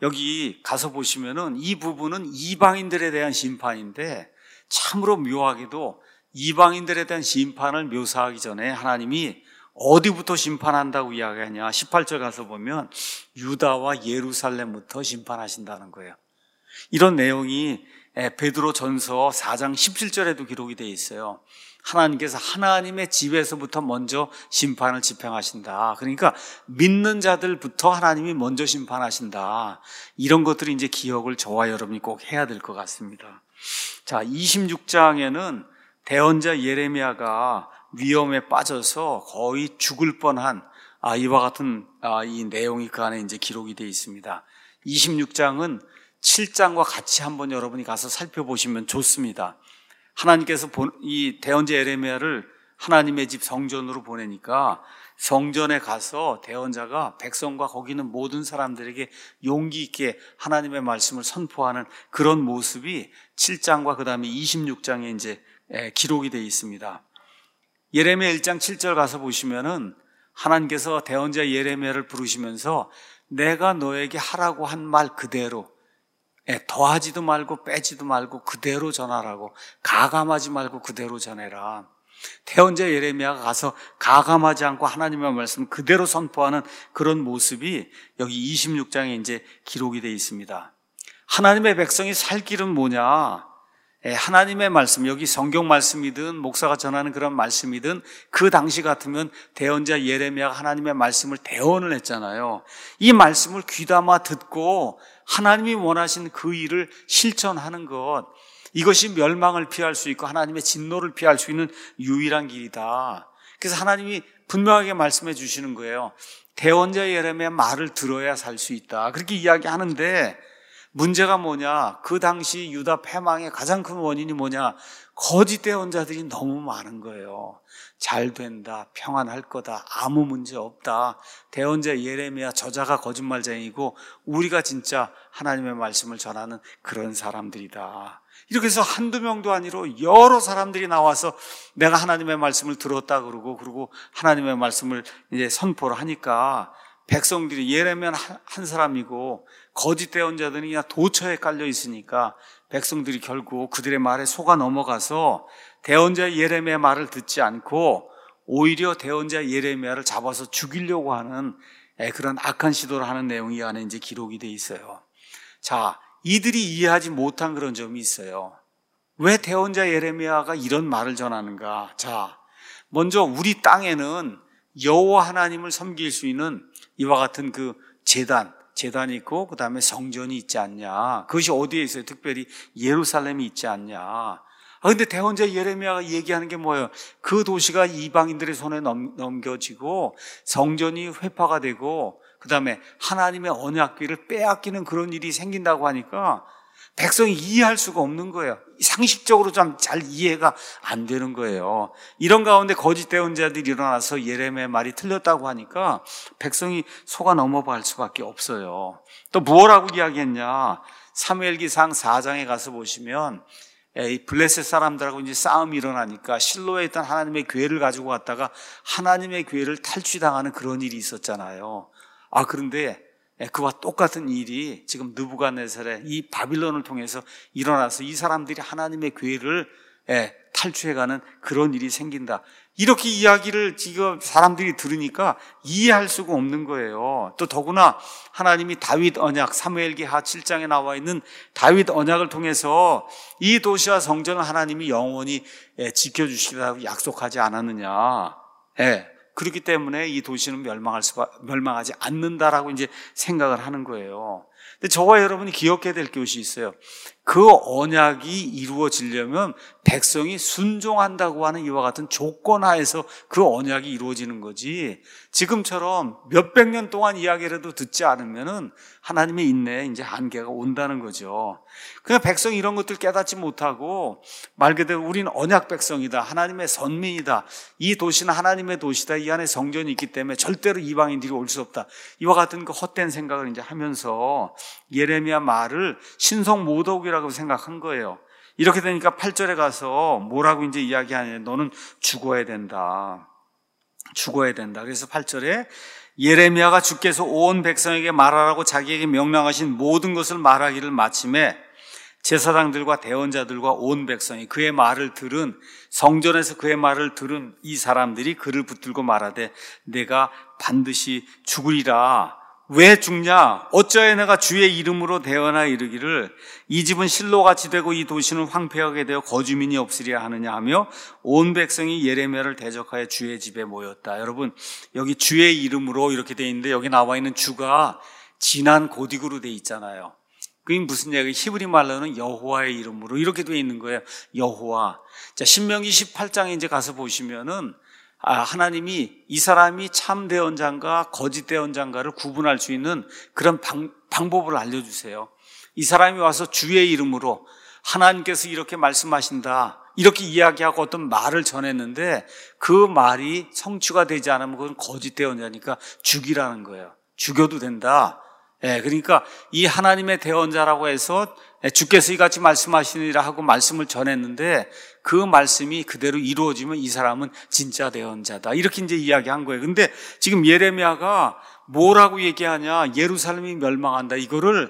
여기 가서 보시면은 이 부분은 이방인들에 대한 심판인데, 참으로 묘하게도 이방인들에 대한 심판을 묘사하기 전에 하나님이 어디부터 심판한다고 이야기하냐, 십팔 절 가서 보면 유다와 예루살렘부터 심판하신다는 거예요. 이런 내용이 베드로 전서 사 장 십칠 절에도 기록이 되어 있어요. 하나님께서 하나님의 집에서부터 먼저 심판을 집행하신다. 그러니까 믿는 자들부터 하나님이 먼저 심판하신다. 이런 것들이 이제 기억을 저와 여러분이 꼭 해야 될 것 같습니다. 자, 이십육 장에는 대언자 예레미야가 위험에 빠져서 거의 죽을 뻔한 아, 이와 같은 아, 이 내용이 그 안에 이제 기록이 되어 있습니다. 이십육 장은 칠 장과 같이 한번 여러분이 가서 살펴보시면 좋습니다. 하나님께서 이 대언자 예레미야를 하나님의 집 성전으로 보내니까 성전에 가서 대언자가 백성과 거기 있는 모든 사람들에게 용기 있게 하나님의 말씀을 선포하는 그런 모습이 칠 장과 그 다음에 이십육 장에 이제 기록이 되어 있습니다. 예레미야 일 장 칠 절 가서 보시면은 하나님께서 대언자 예레미야를 부르시면서 내가 너에게 하라고 한 말 그대로, 더하지도 말고 빼지도 말고 그대로 전하라고, 가감하지 말고 그대로 전해라. 대언자 예레미야가 가서 가감하지 않고 하나님의 말씀 그대로 선포하는 그런 모습이 여기 이십육 장에 이제 기록이 되어 있습니다. 하나님의 백성이 살 길은 뭐냐? 하나님의 말씀, 여기 성경 말씀이든 목사가 전하는 그런 말씀이든 그 당시 같으면 대언자 예레미야가 하나님의 말씀을 대언을 했잖아요. 이 말씀을 귀담아 듣고 하나님이 원하신 그 일을 실천하는 것, 이것이 멸망을 피할 수 있고 하나님의 진노를 피할 수 있는 유일한 길이다. 그래서 하나님이 분명하게 말씀해 주시는 거예요. 대언자 예레미야 말을 들어야 살 수 있다. 그렇게 이야기하는데 문제가 뭐냐? 그 당시 유다 패망의 가장 큰 원인이 뭐냐? 거짓 대언자들이 너무 많은 거예요. 잘 된다, 평안할 거다, 아무 문제 없다. 대언자 예레미야 저자가 거짓말쟁이고 우리가 진짜 하나님의 말씀을 전하는 그런 사람들이다. 이렇게 해서 한두 명도 아니로 여러 사람들이 나와서 내가 하나님의 말씀을 들었다 그러고, 그리고 하나님의 말씀을 이제 선포를 하니까 백성들이 예레미야는 한 사람이고 거짓 대언자들이 그냥 도처에 깔려 있으니까 백성들이 결국 그들의 말에 속아 넘어가서 대언자 예레미야 말을 듣지 않고 오히려 대언자 예레미야를 잡아서 죽이려고 하는 그런 악한 시도를 하는 내용이 안에 이제 기록이 돼 있어요. 자, 이들이 이해하지 못한 그런 점이 있어요. 왜 대언자 예레미야가 이런 말을 전하는가? 자, 먼저 우리 땅에는 여호와 하나님을 섬길 수 있는 이와 같은 그 제단, 제단이 있고 그 다음에 성전이 있지 않냐. 그것이 어디에 있어요? 특별히 예루살렘이 있지 않냐. 아, 근데 대언자 예레미야가 얘기하는 게 뭐예요? 그 도시가 이방인들의 손에 넘, 넘겨지고 성전이 회파가 되고 그 다음에 하나님의 언약궤를 빼앗기는 그런 일이 생긴다고 하니까 백성이 이해할 수가 없는 거예요. 상식적으로 좀 잘 이해가 안 되는 거예요. 이런 가운데 거짓 대언자들이 일어나서 예레미야의 말이 틀렸다고 하니까 백성이 속아 넘어갈 수밖에 없어요. 또 뭐라고 이야기했냐? 사무엘기상 사 장에 가서 보시면 이 블레셋 사람들하고 이제 싸움이 일어나니까 실로에 있던 하나님의 궤를 가지고 왔다가 하나님의 궤를 탈취당하는 그런 일이 있었잖아요. 아, 그런데 그와 똑같은 일이 지금 느부갓네살의 이 바빌론을 통해서 일어나서 이 사람들이 하나님의 궤를 예, 탈취해가는 그런 일이 생긴다. 이렇게 이야기를 지금 사람들이 들으니까 이해할 수가 없는 거예요. 또 더구나 하나님이 다윗 언약, 사무엘기하 칠 장에 나와 있는 다윗 언약을 통해서 이 도시와 성전을 하나님이 영원히 지켜주시겠다고 약속하지 않았느냐. 예, 그렇기 때문에 이 도시는 멸망할 수가, 멸망하지 않는다라고 이제 생각을 하는 거예요. 근데 저와 여러분이 기억해야 될 것이 있어요. 그 언약이 이루어지려면 백성이 순종한다고 하는 이와 같은 조건 하에서 그 언약이 이루어지는 거지, 지금처럼 몇백 년 동안 이야기라도 듣지 않으면은 하나님의 인내에 이제 한계가 온다는 거죠. 그냥 백성이 이런 것들 깨닫지 못하고 말 그대로 우리는 언약 백성이다, 하나님의 선민이다, 이 도시는 하나님의 도시다, 이 안에 성전이 있기 때문에 절대로 이방인들이 올 수 없다, 이와 같은 그 헛된 생각을 이제 하면서 예레미야 말을 신성 모독이라고 생각한 거예요. 이렇게 되니까 팔 절에 가서 뭐라고 이제 이야기하냐, 너는 죽어야 된다. 죽어야 된다. 그래서 팔 절에 예레미야가 주께서 온 백성에게 말하라고 자기에게 명령하신 모든 것을 말하기를 마침에 제사장들과 대언자들과 온 백성이 그의 말을 들은, 성전에서 그의 말을 들은 이 사람들이 그를 붙들고 말하되 내가 반드시 죽으리라. 왜 죽냐? 어찌하여 내가 주의 이름으로 대언하여 이르기를 이 집은 실로같이 되고 이 도시는 황폐하게 되어 거주민이 없으리라 하느냐 하며 온 백성이 예레미야를 대적하여 주의 집에 모였다. 여러분, 여기 주의 이름으로 이렇게 돼 있는데 여기 나와 있는 주가 진한 고딕으로 돼 있잖아요. 그게 무슨 얘기? 히브리 말로는 여호와의 이름으로 이렇게 돼 있는 거예요. 여호와. 자, 신명기 십팔 장에 이제 가서 보시면은 아, 하나님이 이 사람이 참 대언자인가 거짓 대언자인가를 구분할 수 있는 그런 방, 방법을 알려주세요. 이 사람이 와서 주의 이름으로 하나님께서 이렇게 말씀하신다, 이렇게 이야기하고 어떤 말을 전했는데 그 말이 성취가 되지 않으면 그건 거짓 대언자니까 죽이라는 거예요. 죽여도 된다. 예, 그러니까 이 하나님의 대언자라고 해서 주께서 이같이 말씀하시니라 하고 말씀을 전했는데 그 말씀이 그대로 이루어지면 이 사람은 진짜 대언자다, 이렇게 이제 이야기한 거예요. 근데 지금 예레미야가 뭐라고 얘기하냐, 예루살렘이 멸망한다, 이거를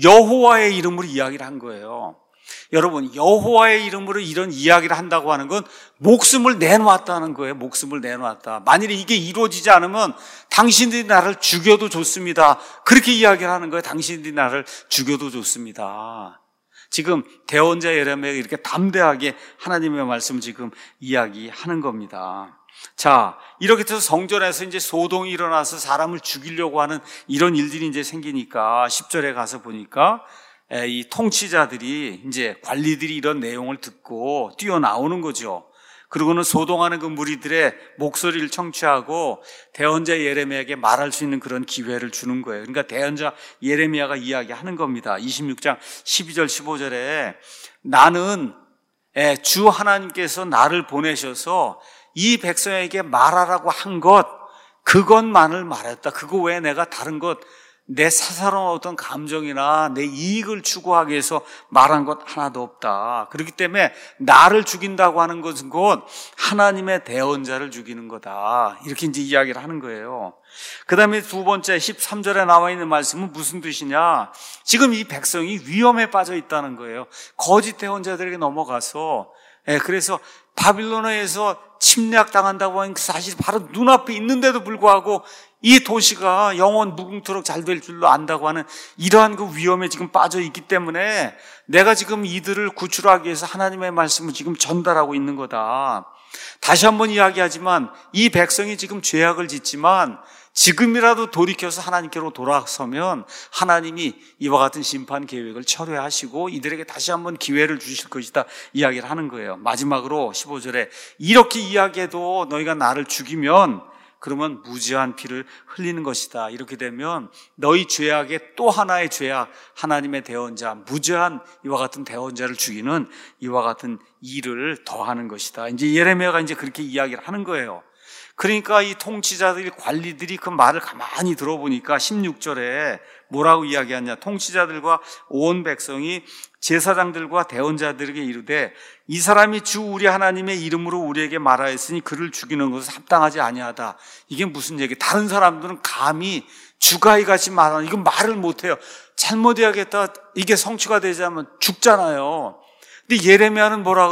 여호와의 이름으로 이야기를 한 거예요. 여러분, 여호와의 이름으로 이런 이야기를 한다고 하는 건 목숨을 내놓았다는 거예요. 목숨을 내놓았다. 만일에 이게 이루어지지 않으면 당신들이 나를 죽여도 좋습니다, 그렇게 이야기를 하는 거예요. 당신들이 나를 죽여도 좋습니다. 지금 대언자 예레미야가 이렇게 담대하게 하나님의 말씀을 지금 이야기하는 겁니다. 자, 이렇게 해서 성전에서 이제 소동이 일어나서 사람을 죽이려고 하는 이런 일들이 이제 생기니까 십 절에 가서 보니까 이 통치자들이, 이제 관리들이 이런 내용을 듣고 뛰어나오는 거죠. 그리고는 소동하는 그 무리들의 목소리를 청취하고 대언자 예레미야에게 말할 수 있는 그런 기회를 주는 거예요. 그러니까 대언자 예레미야가 이야기하는 겁니다. 이십육 장 십이 절 십오 절에 나는 주 하나님께서 나를 보내셔서 이 백성에게 말하라고 한 것, 그것만을 말했다. 그거 외에 내가 다른 것, 내 사사로운 어떤 감정이나 내 이익을 추구하기 위해서 말한 것 하나도 없다. 그렇기 때문에 나를 죽인다고 하는 것은 곧 하나님의 대언자를 죽이는 거다, 이렇게 이제 이야기를 하는 거예요. 그 다음에 두 번째 십삼 절에 나와 있는 말씀은 무슨 뜻이냐, 지금 이 백성이 위험에 빠져 있다는 거예요. 거짓 대언자들에게 넘어가서, 예, 그래서 바빌론에서 침략당한다고 하는 그 사실이 바로 눈앞에 있는데도 불구하고 이 도시가 영원 무궁토록 잘 될 줄로 안다고 하는 이러한 그 위험에 지금 빠져 있기 때문에 내가 지금 이들을 구출하기 위해서 하나님의 말씀을 지금 전달하고 있는 거다. 다시 한번 이야기하지만 이 백성이 지금 죄악을 짓지만 지금이라도 돌이켜서 하나님께로 돌아서면 하나님이 이와 같은 심판 계획을 철회하시고 이들에게 다시 한번 기회를 주실 것이다, 이야기를 하는 거예요. 마지막으로 십오 절에 이렇게 이야기해도 너희가 나를 죽이면 그러면 무지한 피를 흘리는 것이다. 이렇게 되면 너희 죄악의 또 하나의 죄악, 하나님의 대언자, 무죄한 이와 같은 대언자를 죽이는 이와 같은 일을 더하는 것이다. 이제 예레미야가 이제 그렇게 이야기를 하는 거예요. 그러니까 이 통치자들이, 관리들이 그 말을 가만히 들어보니까 십육 절에 뭐라고 이야기하냐, 통치자들과 온 백성이 제사장들과 대언자들에게 이르되 이 사람이 주 우리 하나님의 이름으로 우리에게 말하였으니 그를 죽이는 것은 합당하지 아니하다. 이게 무슨 얘기? 다른 사람들은 감히 주가 이같이 말하는, 이건 말을 못해요. 잘못해야겠다, 이게 성취가 되지 않으면 죽잖아요. 근데 예레미야는 뭐라 그래요?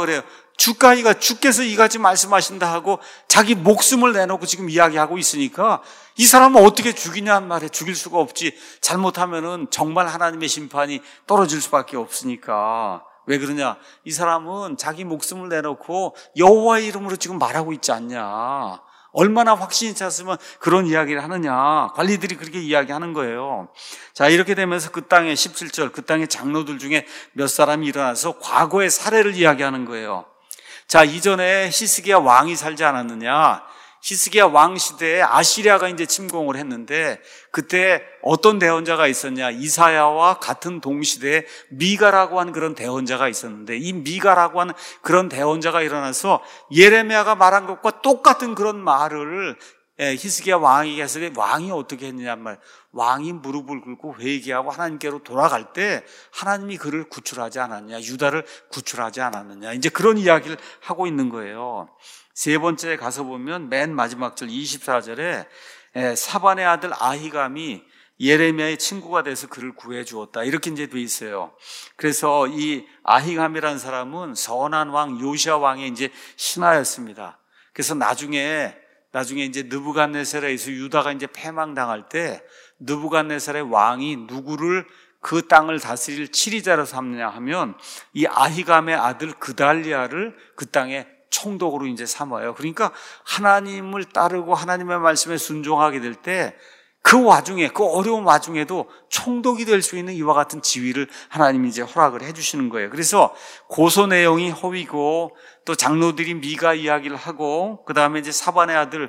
주가이가 주께서 이같이 말씀하신다 하고 자기 목숨을 내놓고 지금 이야기하고 있으니까 이 사람은 어떻게 죽이냐는 말에 죽일 수가 없지. 잘못하면은 정말 하나님의 심판이 떨어질 수밖에 없으니까. 왜 그러냐? 이 사람은 자기 목숨을 내놓고 여호와의 이름으로 지금 말하고 있지 않냐. 얼마나 확신이 찼으면 그런 이야기를 하느냐. 관리들이 그렇게 이야기하는 거예요. 자, 이렇게 되면서 그 땅에 십칠 절, 그 땅의 장로들 중에 몇 사람이 일어나서 과거의 사례를 이야기하는 거예요. 자, 이전에 히스기야 왕이 살지 않았느냐? 히스기야 왕 시대에 아시리아가 이제 침공을 했는데 그때 어떤 대언자가 있었냐? 이사야와 같은 동시대에 미가라고 하는 그런 대언자가 있었는데 이 미가라고 하는 그런 대언자가 일어나서 예레미야가 말한 것과 똑같은 그런 말을 히스기야 왕에게 해서 왕이 어떻게 했느냐 말. 왕이 무릎을 꿇고 회개하고 하나님께로 돌아갈 때 하나님이 그를 구출하지 않았냐, 유다를 구출하지 않았느냐, 이제 그런 이야기를 하고 있는 거예요. 세 번째에 가서 보면 맨 마지막 절 이십사 절에 사반의 아들 아히감이 예레미야의 친구가 돼서 그를 구해 주었다, 이렇게 이제 돼 있어요. 그래서 이 아히감이라는 사람은 선한 왕 요시야 왕의 이제 신하였습니다. 그래서 나중에 나중에 이제 느부갓네살에 의해서 유다가 이제 패망당할 때 느부갓네살의 왕이 누구를 그 땅을 다스릴 치리자로 삼느냐 하면 이 아히감의 아들 그달리아를 그 땅에 총독으로 이제 삼아요. 그러니까 하나님을 따르고 하나님의 말씀에 순종하게 될 때 그 와중에, 그 어려운 와중에도 총독이 될 수 있는 이와 같은 지위를 하나님이 이제 허락을 해주시는 거예요. 그래서 고소 내용이 허위고 또 장로들이 미가 이야기를 하고 그 다음에 이제 사반의 아들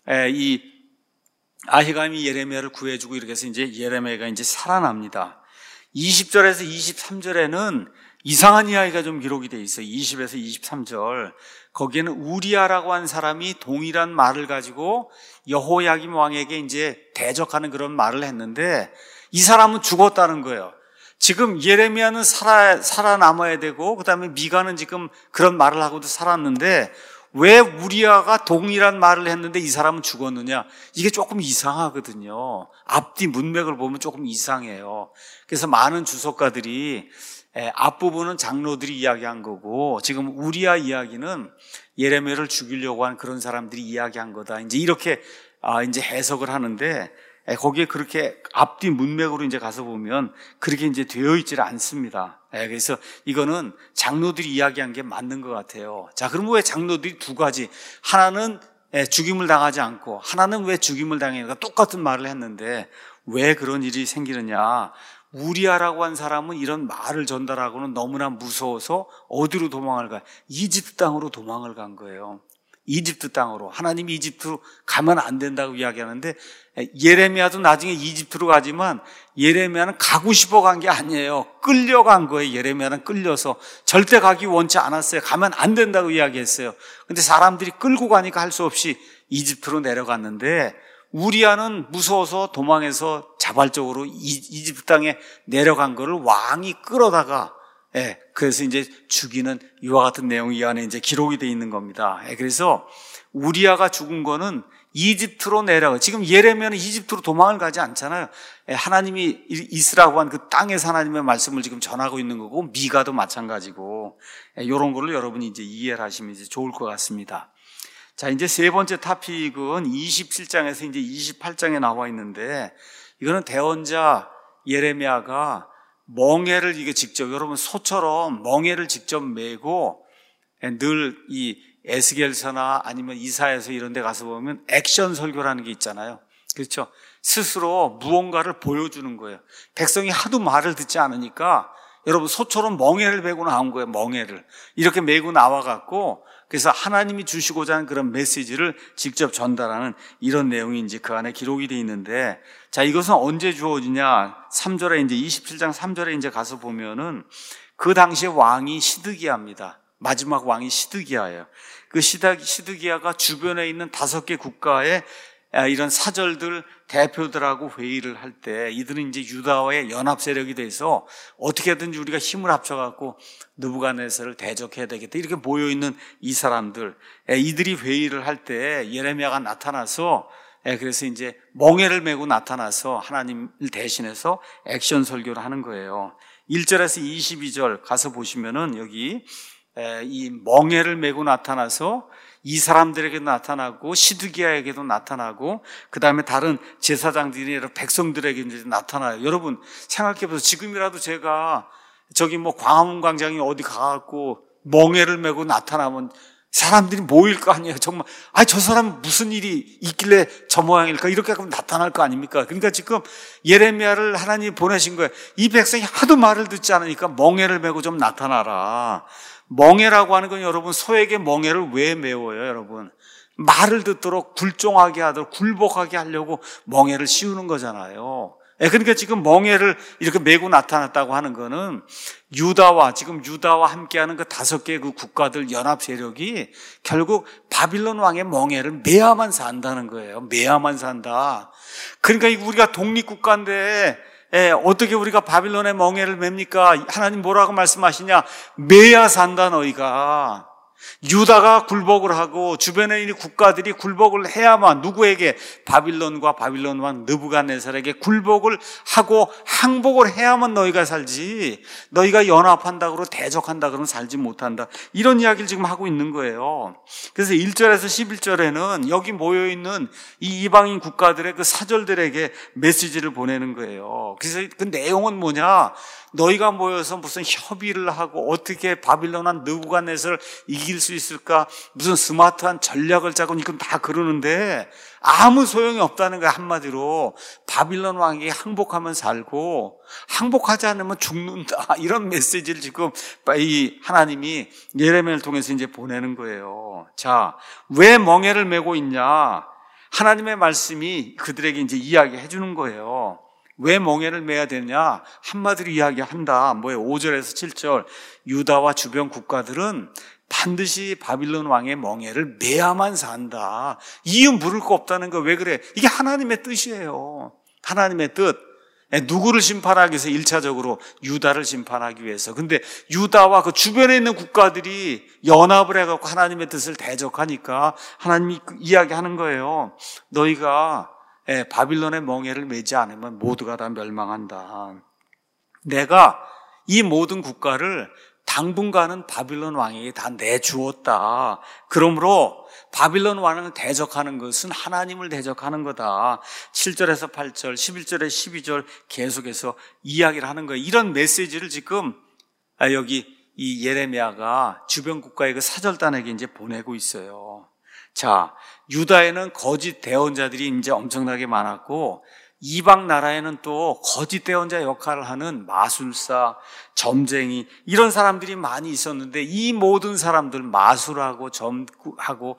이 아히감이 예레미야를 구해주고 이렇게 해서 이제 예레미야가 이제 살아납니다. 이십 절에서 이십삼 절에는 이상한 이야기가 좀 기록이 돼 있어요. 이십에서 이십삼 절. 거기에는 우리아라고 한 사람이 동일한 말을 가지고 여호야김 왕에게 이제 대적하는 그런 말을 했는데 이 사람은 죽었다는 거예요. 지금 예레미야는 살아, 살아남아야 되고 그 다음에 미가는 지금 그런 말을 하고도 살았는데 왜 우리아가 동일한 말을 했는데 이 사람은 죽었느냐? 이게 조금 이상하거든요. 앞뒤 문맥을 보면 조금 이상해요. 그래서 많은 주석가들이 앞부분은 장로들이 이야기한 거고 지금 우리아 이야기는 예레미야를 죽이려고 한 그런 사람들이 이야기한 거다, 이제 이렇게 이제 해석을 하는데 거기에 그렇게 앞뒤 문맥으로 이제 가서 보면 그렇게 이제 되어 있지를 않습니다. 그래서 이거는 장로들이 이야기한 게 맞는 것 같아요. 자, 그럼 왜 장로들이 두 가지, 하나는 죽임을 당하지 않고 하나는 왜 죽임을 당했는가 똑같은 말을 했는데 왜 그런 일이 생기느냐? 우리아라고 한 사람은 이런 말을 전달하고는 너무나 무서워서 어디로 도망을 가요? 이집트 땅으로 도망을 간 거예요. 이집트 땅으로. 하나님이 이집트로 가면 안 된다고 이야기하는데 예레미야도 나중에 이집트로 가지만 예레미야는 가고 싶어 간 게 아니에요. 끌려간 거예요. 예레미야는 끌려서. 절대 가기 원치 않았어요. 가면 안 된다고 이야기했어요. 근데 사람들이 끌고 가니까 할 수 없이 이집트로 내려갔는데 우리아는 무서워서 도망해서 자발적으로 이집트 땅에 내려간 거를 왕이 끌어다가 예, 그래서 이제 죽이는 이와 같은 내용이 이 안에 이제 기록이 되어 있는 겁니다. 예, 그래서 우리아가 죽은 거는 이집트로 내려가. 지금 예레미야는 이집트로 도망을 가지 않잖아요. 예, 하나님이 있으라고 한 그 땅에서 하나님의 말씀을 지금 전하고 있는 거고 미가도 마찬가지고 예, 이런 거를 여러분이 이제 이해를 하시면 이제 좋을 것 같습니다. 자, 이제 세 번째 토픽은 이십칠 장에서 이제 이십팔 장에 나와 있는데 이거는 대언자 예레미야가 멍에를 이게 직접, 여러분 소처럼 멍에를 직접 메고 늘 이 에스겔서나 아니면 이사야서 이런 데 가서 보면 액션 설교라는 게 있잖아요. 그렇죠? 스스로 무언가를 보여주는 거예요. 백성이 하도 말을 듣지 않으니까 여러분 소처럼 멍에를 메고 나온 거예요. 멍에를 이렇게 메고 나와갖고 그래서 하나님이 주시고자 하는 그런 메시지를 직접 전달하는 이런 내용이 이제 그 안에 기록이 되어 있는데, 자, 이것은 언제 주어지냐? 삼 절에 이제 이십칠 장 삼 절에 이제 가서 보면은 그 당시에 왕이 시드기야입니다. 마지막 왕이 시드기야예요. 그 시드기야가 주변에 있는 다섯 개 국가의 이런 사절들 대표들하고 회의를 할 때 이들은 이제 유다와의 연합 세력이 돼서 어떻게든지 우리가 힘을 합쳐갖고 느부갓네살을 대적해야 되겠다, 이렇게 모여있는 이 사람들, 이들이 회의를 할 때 예레미야가 나타나서 그래서 이제 멍에를 메고 나타나서 하나님을 대신해서 액션 설교를 하는 거예요. 일 절에서 이십이 절 가서 보시면은 여기 이 멍에를 메고 나타나서 이 사람들에게도 나타나고 시드기야에게도 나타나고 그 다음에 다른 제사장들이 백성들에게 이제 나타나요. 여러분 생각해보세요. 지금이라도 제가 저기 뭐 광화문 광장에 어디 가갖고 멍에를 메고 나타나면 사람들이 모일 거 아니에요. 정말 아, 저 사람 무슨 일이 있길래 저 모양일까 이렇게 하면 나타날 거 아닙니까? 그러니까 지금 예레미야를 하나님이 보내신 거예요. 이 백성이 하도 말을 듣지 않으니까 멍에를 메고 좀 나타나라. 멍에라고 하는 건 여러분 소에게 멍에를 왜 메워요, 여러분? 말을 듣도록 굴종하게 하도록 굴복하게 하려고 멍에를 씌우는 거잖아요. 그러니까 지금 멍에를 이렇게 메고 나타났다고 하는 거는 유다와 지금 유다와 함께하는 그 다섯 개의 그 국가들 연합 세력이 결국 바빌론 왕의 멍에를 메야만 산다는 거예요. 메야만 산다. 그러니까 우리가 독립국가인데 예, 어떻게 우리가 바빌론의 멍에를 맵니까? 하나님 뭐라고 말씀하시냐? 매야 산다 너희가. 유다가 굴복을 하고 주변에 있는 국가들이 굴복을 해야만 누구에게? 바빌론과 바빌론 왕 느부갓네살에게 굴복을 하고 항복을 해야만 너희가 살지. 너희가 연합한다고 대적한다 그러면 살지 못한다. 이런 이야기를 지금 하고 있는 거예요. 그래서 일 절에서 십일 절에는 여기 모여있는 이 이방인 국가들의 그 사절들에게 메시지를 보내는 거예요. 그래서 그 내용은 뭐냐? 너희가 모여서 무슨 협의를 하고 어떻게 바빌론한 느부갓네살을 이길 수 있을까? 무슨 스마트한 전략을 짜고 이건 다 그러는데 아무 소용이 없다는 거야. 한마디로 바빌론 왕에게 항복하면 살고 항복하지 않으면 죽는다. 이런 메시지를 지금 이 하나님이 예레미야를 통해서 이제 보내는 거예요. 자, 왜 멍에를 메고 있냐? 하나님의 말씀이 그들에게 이제 이야기해 주는 거예요. 왜 멍에를 메야 되냐? 한마디로 이야기한다. 뭐예요? 오 절에서 칠 절. 유다와 주변 국가들은 반드시 바빌론 왕의 멍에를 메야만 산다. 이유 물을 거 없다는 거. 왜 그래? 이게 하나님의 뜻이에요. 하나님의 뜻. 누구를 심판하기 위해서? 일 차적으로 유다를 심판하기 위해서. 근데 유다와 그 주변에 있는 국가들이 연합을 해갖고 하나님의 뜻을 대적하니까 하나님이 이야기하는 거예요. 너희가 예, 바빌론의 멍에를 메지 않으면 모두가 다 멸망한다. 내가 이 모든 국가를 당분간은 바빌론 왕에게 다 내주었다. 그러므로 바빌론 왕을 대적하는 것은 하나님을 대적하는 거다. 칠 절에서 팔 절, 십일 절에서 십이 절 계속해서 이야기를 하는 거예요. 이런 메시지를 지금 여기 이 예레미야가 주변 국가의 그 사절단에게 이제 보내고 있어요. 자, 유다에는 거짓 대언자들이 이제 엄청나게 많았고 이방 나라에는 또 거짓 대언자 역할을 하는 마술사, 점쟁이 이런 사람들이 많이 있었는데 이 모든 사람들 마술하고 점하고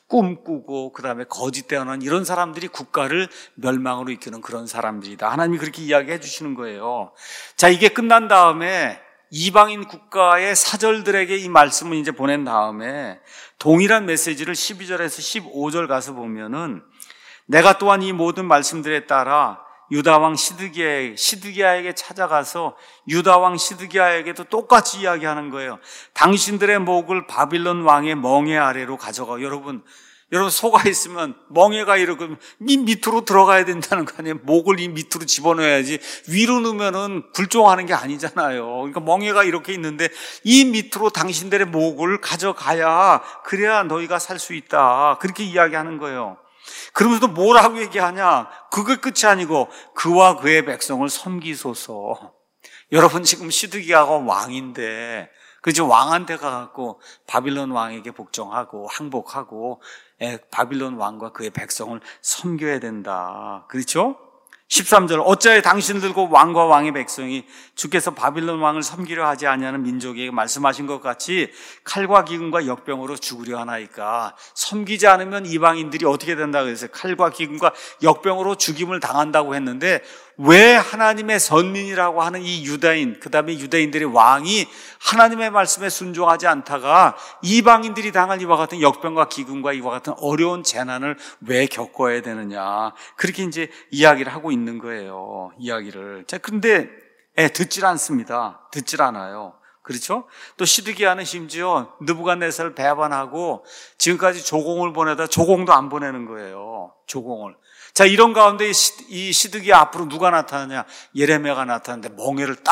꿈꾸고 그다음에 거짓 대언하는 이런 사람들이 국가를 멸망으로 이끄는 그런 사람들이다. 하나님이 그렇게 이야기해 주시는 거예요. 자, 이게 끝난 다음에 이방인 국가의 사절들에게 이 말씀을 이제 보낸 다음에 동일한 메시지를 십이 절에서 십오 절 가서 보면은 내가 또한 이 모든 말씀들에 따라 유다 왕 시드기야, 시드기야에게 찾아가서 유다 왕 시드기야에게도 똑같이 이야기하는 거예요. 당신들의 목을 바빌론 왕의 멍에 아래로 가져가. 여러분, 여러분 소가 있으면 멍에가 이렇게 밑 밑으로 들어가야 된다는 거 아니에요? 목을 이 밑으로 집어넣어야지 위로 넣으면은 굴종하는 게 아니잖아요. 그러니까 멍에가 이렇게 있는데 이 밑으로 당신들의 목을 가져가야 그래야 너희가 살 수 있다. 그렇게 이야기하는 거예요. 그러면서도 뭐라고 얘기하냐? 그게 끝이 아니고 그와 그의 백성을 섬기소서. 여러분 지금 시드기야가 왕인데 그죠? 왕한테 가갖고 바빌론 왕에게 복종하고 항복하고 바빌론 왕과 그의 백성을 섬겨야 된다. 그렇죠? 십삼 절 어찌하여 당신들과 왕과 왕의 백성이 주께서 바빌론 왕을 섬기려 하지 아니하는 민족에게 말씀하신 것 같이 칼과 기근과 역병으로 죽으려 하나이까. 섬기지 않으면 이방인들이 어떻게 된다고 그랬어요? 칼과 기근과 역병으로 죽임을 당한다고 했는데 왜 하나님의 선민이라고 하는 이 유다인, 그 다음에 유다인들의 왕이 하나님의 말씀에 순종하지 않다가 이방인들이 당할 이와 같은 역병과 기근과 이와 같은 어려운 재난을 왜 겪어야 되느냐. 그렇게 이제 이야기를 하고 있는 거예요. 이야기를. 자, 그런데 예, 듣질 않습니다. 듣질 않아요. 그렇죠? 또 시드기야는 심지어 느부갓네살 배반하고 지금까지 조공을 보내다 조공도 안 보내는 거예요. 조공을. 자, 이런 가운데 이 시드기야 앞으로 누가 나타나냐? 예레미야가 나타나는데 멍에를 딱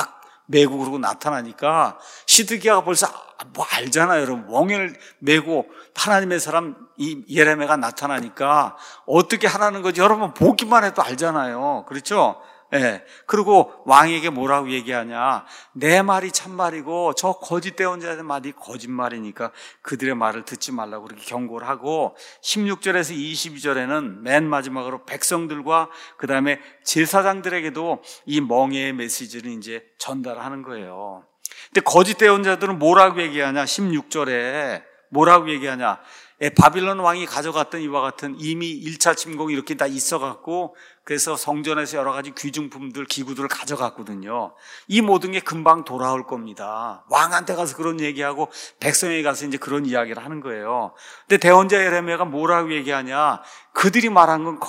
메고 그러고 나타나니까 시드기야가 벌써 뭐 알잖아요. 여러분, 멍에를 메고 하나님의 사람 이 예레미야가 나타나니까 어떻게 하라는 거지 여러분 보기만 해도 알잖아요. 그렇죠? 예. 그리고 왕에게 뭐라고 얘기하냐? 내 말이 참말이고 저 거짓 대언자의 말이 거짓말이니까 그들의 말을 듣지 말라고 그렇게 경고를 하고, 십육 절에서 이십이 절에는 맨 마지막으로 백성들과 그 다음에 제사장들에게도 이 멍에의 메시지를 이제 전달하는 거예요. 근데 거짓 대언자들은 뭐라고 얘기하냐? 십육 절에 뭐라고 얘기하냐? 예, 바빌론 왕이 가져갔던 이와 같은 이미 일 차 침공이 이렇게 다 있어갖고 그래서 성전에서 여러 가지 귀중품들, 기구들을 가져갔거든요. 이 모든 게 금방 돌아올 겁니다. 왕한테 가서 그런 얘기하고 백성에게 가서 이제 그런 이야기를 하는 거예요. 근데 대언자 예레미야가 뭐라고 얘기하냐? 그들이 말한 건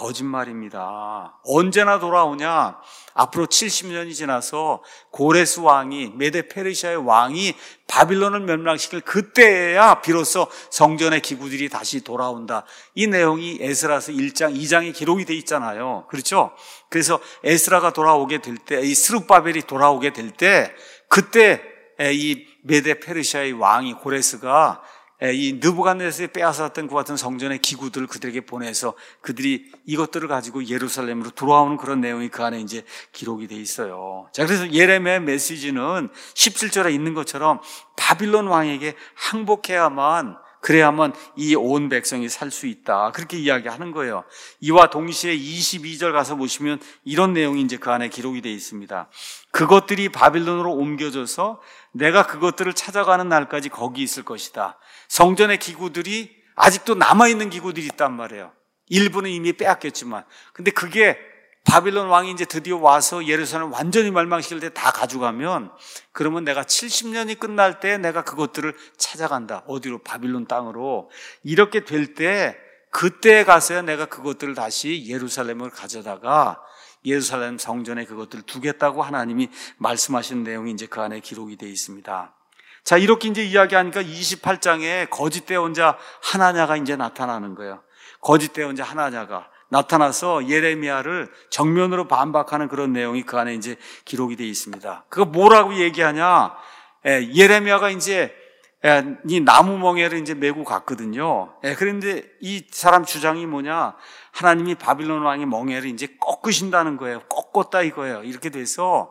거짓말입니다. 언제나 돌아오냐? 앞으로 칠십 년이 지나서 고레스 왕이, 메데 페르시아의 왕이 바빌론을 멸망시킬 그때야 비로소 성전의 기구들이 다시 돌아온다. 이 내용이 에스라서 일 장, 이 장에 기록이 돼 있잖아요. 그렇죠? 그래서 에스라가 돌아오게 될 때, 이 스룹바벨이 돌아오게 될 때, 그때 이 메데 페르시아의 왕이 고레스가 이 느부갓네살이 빼앗았던 그 같은 성전의 기구들을 그들에게 보내서 그들이 이것들을 가지고 예루살렘으로 돌아오는 그런 내용이 그 안에 이제 기록이 돼 있어요. 자, 그래서 예레미야의 메시지는 십칠 절에 있는 것처럼 바빌론 왕에게 항복해야만, 그래야만 이 온 백성이 살 수 있다. 그렇게 이야기하는 거예요. 이와 동시에 이십이 절 가서 보시면 이런 내용이 이제 그 안에 기록이 되어 있습니다. 그것들이 바빌론으로 옮겨져서 내가 그것들을 찾아가는 날까지 거기 있을 것이다. 성전의 기구들이 아직도 남아있는 기구들이 있단 말이에요. 일부는 이미 빼앗겼지만. 근데 그게 바빌론 왕이 이제 드디어 와서 예루살렘 완전히 멸망시킬 때 다 가져가면, 그러면 내가 칠십 년이 끝날 때 내가 그것들을 찾아간다. 어디로? 바빌론 땅으로. 이렇게 될 때, 그때 가서야 내가 그것들을 다시 예루살렘을 가져다가 예루살렘 성전에 그것들을 두겠다고 하나님이 말씀하신 내용이 이제 그 안에 기록이 되어 있습니다. 자, 이렇게 이제 이야기하니까 이십팔 장에 거짓 대언자 하나냐가 이제 나타나는 거예요. 거짓 대언자 하나냐가 나타나서 예레미야를 정면으로 반박하는 그런 내용이 그 안에 이제 기록이 되어 있습니다. 그거 뭐라고 얘기하냐? 예, 예레미야가 이제 예, 이 나무 멍에를 이제 메고 갔거든요. 예, 그런데 이 사람 주장이 뭐냐? 하나님이 바빌론 왕의 멍에를 이제 꺾으신다는 거예요. 꺾었다 이거예요. 이렇게 돼서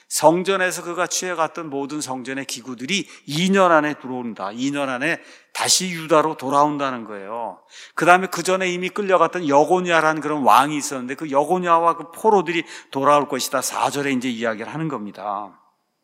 성전에서 그가 취해갔던 모든 성전의 기구들이 이 년 안에 들어온다. 이 년 안에 다시 유다로 돌아온다는 거예요. 그 다음에 그 전에 이미 끌려갔던 여고냐라는 그런 왕이 있었는데 그 여고냐와 그 포로들이 돌아올 것이다. 사 절에 이제 이야기를 하는 겁니다.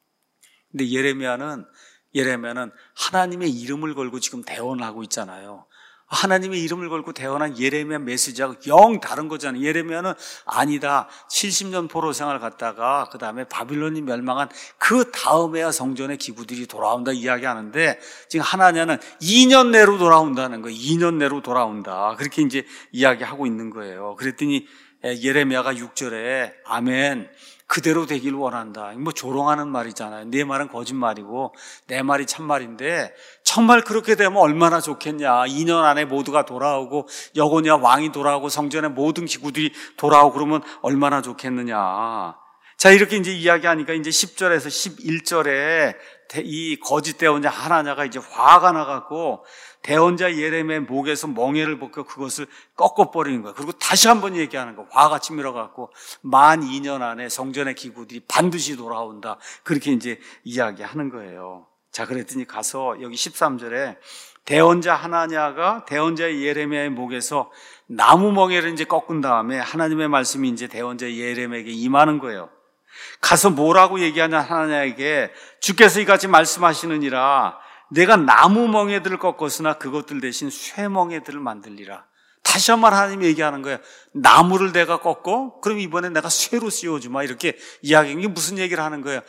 근데 예레미야는 예레미야는 하나님의 이름을 걸고 지금 대언을 하고 있잖아요. 하나님의 이름을 걸고 대언한 예레미야 메시지하고 영 다른 거잖아요. 예레미야는 아니다. 칠십 년 포로 생활 갔다가 그 다음에 바빌론이 멸망한 그 다음에야 성전의 기구들이 돌아온다 이야기하는데, 지금 하나냐는 이 년 내로 돌아온다는 거예요. 이 년 내로 돌아온다. 그렇게 이제 이야기하고 있는 거예요. 그랬더니 예레미야가 육 절에 아멘. 그대로 되길 원한다. 뭐 조롱하는 말이잖아요. 내 말은 거짓말이고 내 말이 참말인데 정말 그렇게 되면 얼마나 좋겠냐. 이 년 안에 모두가 돌아오고 여고냐 왕이 돌아오고 성전의 모든 기구들이 돌아오고 그러면 얼마나 좋겠느냐. 자, 이렇게 이제 이야기하니까 이제 십 절에서 십일 절에 이 거짓 대언자 하나냐가 이제 화가 나갖고 대언자 예레미야의 목에서 멍에를 벗겨 그것을 꺾어버리는 거예요. 그리고 다시 한번 얘기하는 거예요. 화가 치밀어갖고 만 이 년 안에 성전의 기구들이 반드시 돌아온다. 그렇게 이제 이야기하는 거예요. 자, 그랬더니 가서 여기 십삼 절에 대언자 하나냐가 대언자 예레미야의 목에서 나무 멍에를 이제 꺾은 다음에 하나님의 말씀이 이제 대언자 예레미야에게 임하는 거예요. 가서 뭐라고 얘기하냐 하나냐에게 주께서 이같이 말씀하시느니라 내가 나무 멍에들을 꺾었으나 그것들 대신 쇠 멍에들을 만들리라. 다시 한 번 하나님이 얘기하는 거예요. 나무를 내가 꺾고 그럼 이번에 내가 쇠로 씌워주마. 이렇게 이야기하는 게 무슨 얘기를 하는 거예요?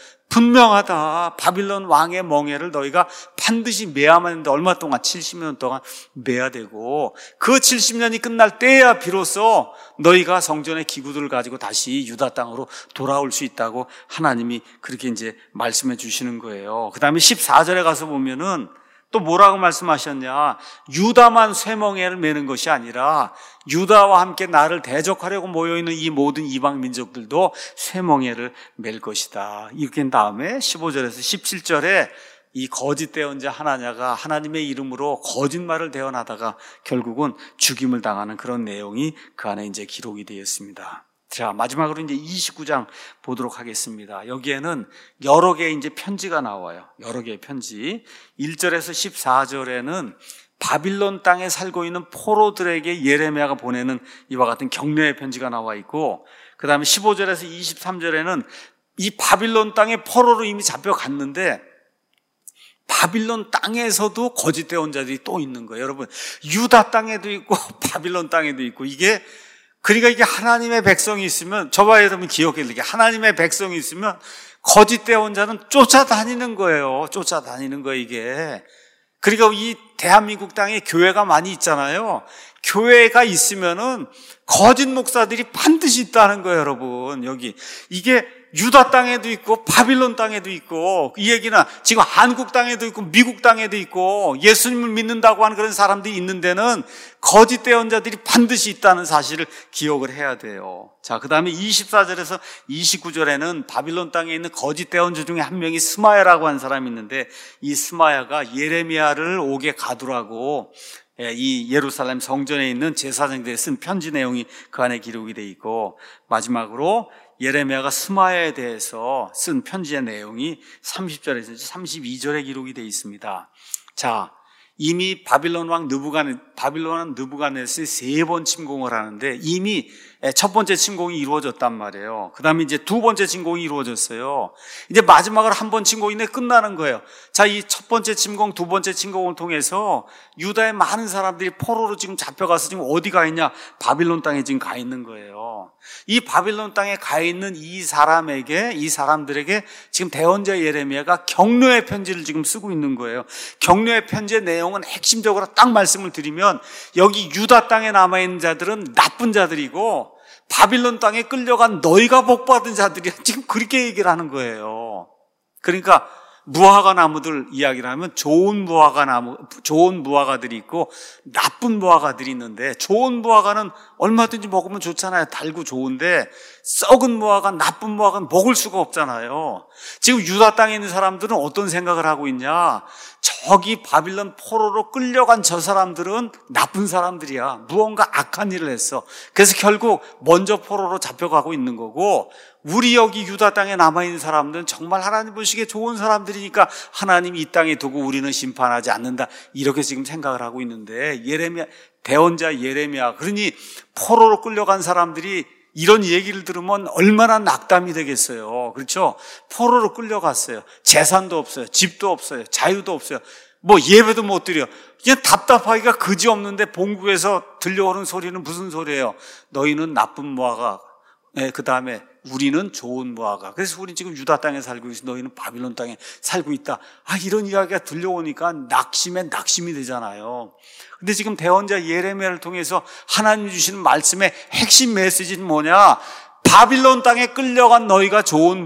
분명하다. 바빌론 왕의 멍에를 너희가 반드시 매야만 했는데 얼마 동안? 칠십 년 동안 매야 되고 그 칠십 년이 끝날 때야 비로소 너희가 성전의 기구들을 가지고 다시 유다 땅으로 돌아올 수 있다고 하나님이 그렇게 이제 말씀해 주시는 거예요. 그 다음에 십사 절에 가서 보면은 또 뭐라고 말씀하셨냐? 유다만 쇠멍에를 매는 것이 아니라 유다와 함께 나를 대적하려고 모여있는 이 모든 이방 민족들도 쇠멍에를 맬 것이다. 이렇게 한 다음에 십오 절에서 십칠 절에 이 거짓 대언자 하나냐가 하나님의 이름으로 거짓말을 대언하다가 결국은 죽임을 당하는 그런 내용이 그 안에 이제 기록이 되었습니다. 자, 마지막으로 이제 이십구 장 보도록 하겠습니다. 여기에는 여러 개의 이제 편지가 나와요. 여러 개의 편지. 일 절에서 십사 절에는 바빌론 땅에 살고 있는 포로들에게 예레미야가 보내는 이와 같은 격려의 편지가 나와 있고, 그 다음에 십오 절에서 이십삼 절에는 이 바빌론 땅에 포로로 이미 잡혀갔는데 바빌론 땅에서도 거짓 대언자들이 또 있는 거예요. 여러분, 유다 땅에도 있고 바빌론 땅에도 있고, 이게 그러니까 이게 하나님의 백성이 있으면, 저와 여러분 기억해야 될 게, 하나님의 백성이 있으면 거짓 대언자는 쫓아다니는 거예요. 쫓아다니는 거예요, 이게. 그러니까 이 대한민국 땅에 교회가 많이 있잖아요. 교회가 있으면은 거짓 목사들이 반드시 있다는 거예요, 여러분. 여기 이게 유다 땅에도 있고 바빌론 땅에도 있고, 이 얘기는 지금 한국 땅에도 있고 미국 땅에도 있고 예수님을 믿는다고 하는 그런 사람들이 있는 데는 거짓 대언자들이 반드시 있다는 사실을 기억을 해야 돼요. 자, 그 다음에 이십사 절에서 이십구 절에는 바빌론 땅에 있는 거짓 대언자 중에 한 명이 스마야라고 하는 사람이 있는데, 이 스마야가 예레미야를 옥에 가두라고 이 예루살렘 성전에 있는 제사장들이 쓴 편지 내용이 그 안에 기록이 되어 있고, 마지막으로 예레미야가 스마야에 대해서 쓴 편지의 내용이 삼십 절에서 삼십이 절에 기록이 되어 있습니다. 자, 이미 바빌론 왕 느부갓네 바빌론 왕 느부갓네살이 세 번 침공을 하는데 이미 첫 번째 침공이 이루어졌단 말이에요. 그 다음에 이제 두 번째 침공이 이루어졌어요. 이제 마지막으로 한 번 침공이 내 끝나는 거예요. 자, 이 첫 번째 침공, 두 번째 침공을 통해서 유다의 많은 사람들이 포로로 지금 잡혀가서 지금 어디 가 있냐? 바빌론 땅에 지금 가 있는 거예요. 이 바빌론 땅에 가 있는 이 사람에게, 이 사람들에게 지금 대언자 예레미야가 격려의 편지를 지금 쓰고 있는 거예요. 격려의 편지의 내용은 핵심적으로 딱 말씀을 드리면, 여기 유다 땅에 남아있는 자들은 나쁜 자들이고 바빌론 땅에 끌려간 너희가 복받은 자들이 지금 그렇게 얘기를 하는 거예요. 그러니까 무화과 나무들 이야기를 하면 좋은 무화과 나무, 좋은 무화과들이 있고 나쁜 무화과들이 있는데, 좋은 무화과는 얼마든지 먹으면 좋잖아요. 달고 좋은데 썩은 무화과, 나쁜 무화과는 먹을 수가 없잖아요. 지금 유다 땅에 있는 사람들은 어떤 생각을 하고 있냐? 저기 바빌론 포로로 끌려간 저 사람들은 나쁜 사람들이야. 무언가 악한 일을 했어. 그래서 결국 먼저 포로로 잡혀가고 있는 거고, 우리 여기 유다 땅에 남아있는 사람들은 정말 하나님 보시기에 좋은 사람들이니까 하나님이 이 땅에 두고 우리는 심판하지 않는다, 이렇게 지금 생각을 하고 있는데, 예레미야, 대언자 예레미야, 그러니 포로로 끌려간 사람들이 이런 얘기를 들으면 얼마나 낙담이 되겠어요. 그렇죠? 포로로 끌려갔어요. 재산도 없어요. 집도 없어요. 자유도 없어요. 뭐 예배도 못 드려. 그냥 답답하기가 그지없는데 본국에서 들려오는 소리는 무슨 소리예요? 너희는 나쁜 무화과, 네, 그 다음에 우리는 좋은 무화과. 그래서 우리는 지금 유다 땅에 살고 있어, 너희는 바빌론 땅에 살고 있다. 아, 이런 이야기가 들려오니까 낙심에 낙심이 되잖아요. 근데 지금 대언자 예레미야를 통해서 하나님 주시는 말씀의 핵심 메시지는 뭐냐? 바빌론 땅에 끌려간 너희가 좋은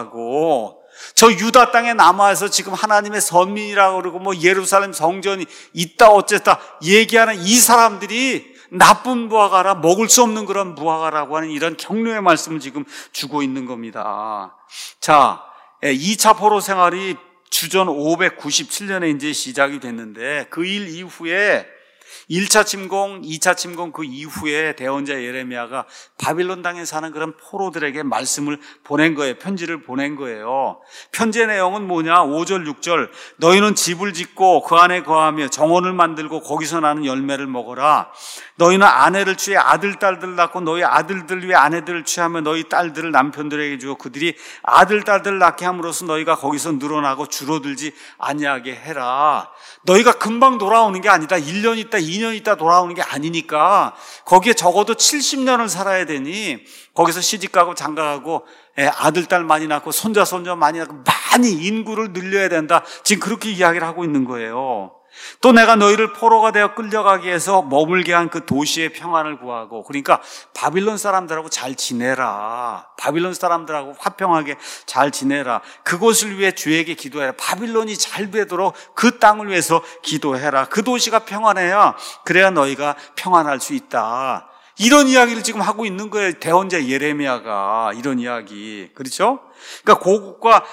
무화과고, 저 유다 땅에 남아서 지금 하나님의 선민이라고 그러고 뭐 예루살렘 성전이 있다 어쨌다 얘기하는 이 사람들이 나쁜 무화과라, 먹을 수 없는 그런 무화과라고 하는 이런 격려의 말씀을 지금 주고 있는 겁니다. 자, 이 차 포로 생활이 주전 오백구십칠 년에 이제 시작이 됐는데, 그 일 이후에 일 차 침공, 이 차 침공 그 이후에 대언자 예레미야가 바빌론 땅에 사는 그런 포로들에게 말씀을 보낸 거예요. 편지를 보낸 거예요. 편지의 내용은 뭐냐? 오 절, 육 절. 너희는 집을 짓고 그 안에 거하며 정원을 만들고 거기서 나는 열매를 먹어라. 너희는 아내를 취해 아들, 딸들을 낳고 너희 아들들 위해 아내들을 취하며 너희 딸들을 남편들에게 주어 그들이 아들, 딸들을 낳게 함으로써 너희가 거기서 늘어나고 줄어들지 아니하게 해라. 너희가 금방 돌아오는 게 아니다. 일 년 있다, 이 년 있다 돌아오는 게 아니니까 거기에 적어도 칠십 년을 살아야 되니 거기서 시집가고 장가가고 아들, 딸 많이 낳고 손자, 손자 많이 낳고 많이 인구를 늘려야 된다. 지금 그렇게 이야기를 하고 있는 거예요. 또 내가 너희를 포로가 되어 끌려가게 해서 머물게 한 그 도시의 평안을 구하고, 그러니까 바빌론 사람들하고 잘 지내라. 바빌론 사람들하고 화평하게 잘 지내라. 그곳을 위해 주에게 기도해라. 바빌론이 잘 되도록 그 땅을 위해서 기도해라. 그 도시가 평안해야 그래야 너희가 평안할 수 있다. 이런 이야기를 지금 하고 있는 거예요. 대언자 예레미야가 이런 이야기. 그렇죠? 그러니까 고국과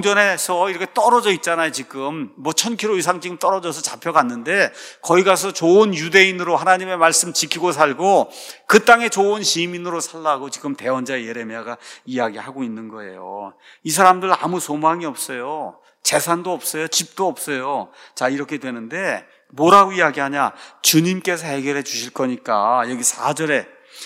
성전에서 이렇게 떨어져 있잖아요. 지금 뭐 천 킬로미터 이상 지금 떨어져서 잡혀갔는데 거기 가서 좋은 유대인으로 하나님의 말씀 지키고 살고 그 땅에 좋은 시민으로 살라고 지금 대언자 예레미야가 이야기하고 있는 거예요. 이 사람들 아무 소망이 없어요. 재산도 없어요. 집도 없어요. 자, 이렇게 되는데 뭐라고 이야기하냐? 주님께서 해결해 주실 거니까 여기 사 절에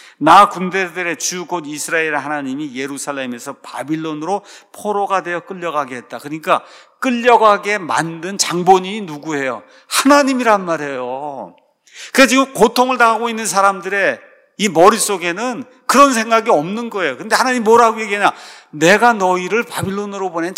나 군대들의 주 곧 이스라엘 하나님이 예루살렘에서 바빌론으로 포로가 되어 끌려가게 했다. 그러니까 끌려가게 만든 장본인이 누구예요? 하나님이란 말이에요. 그래서 지금 고통을 당하고 있는 사람들의 이 머릿속에는 그런 생각이 없는 거예요. 근데 하나님 뭐라고 얘기하냐? 내가 너희를 바빌론으로 보낸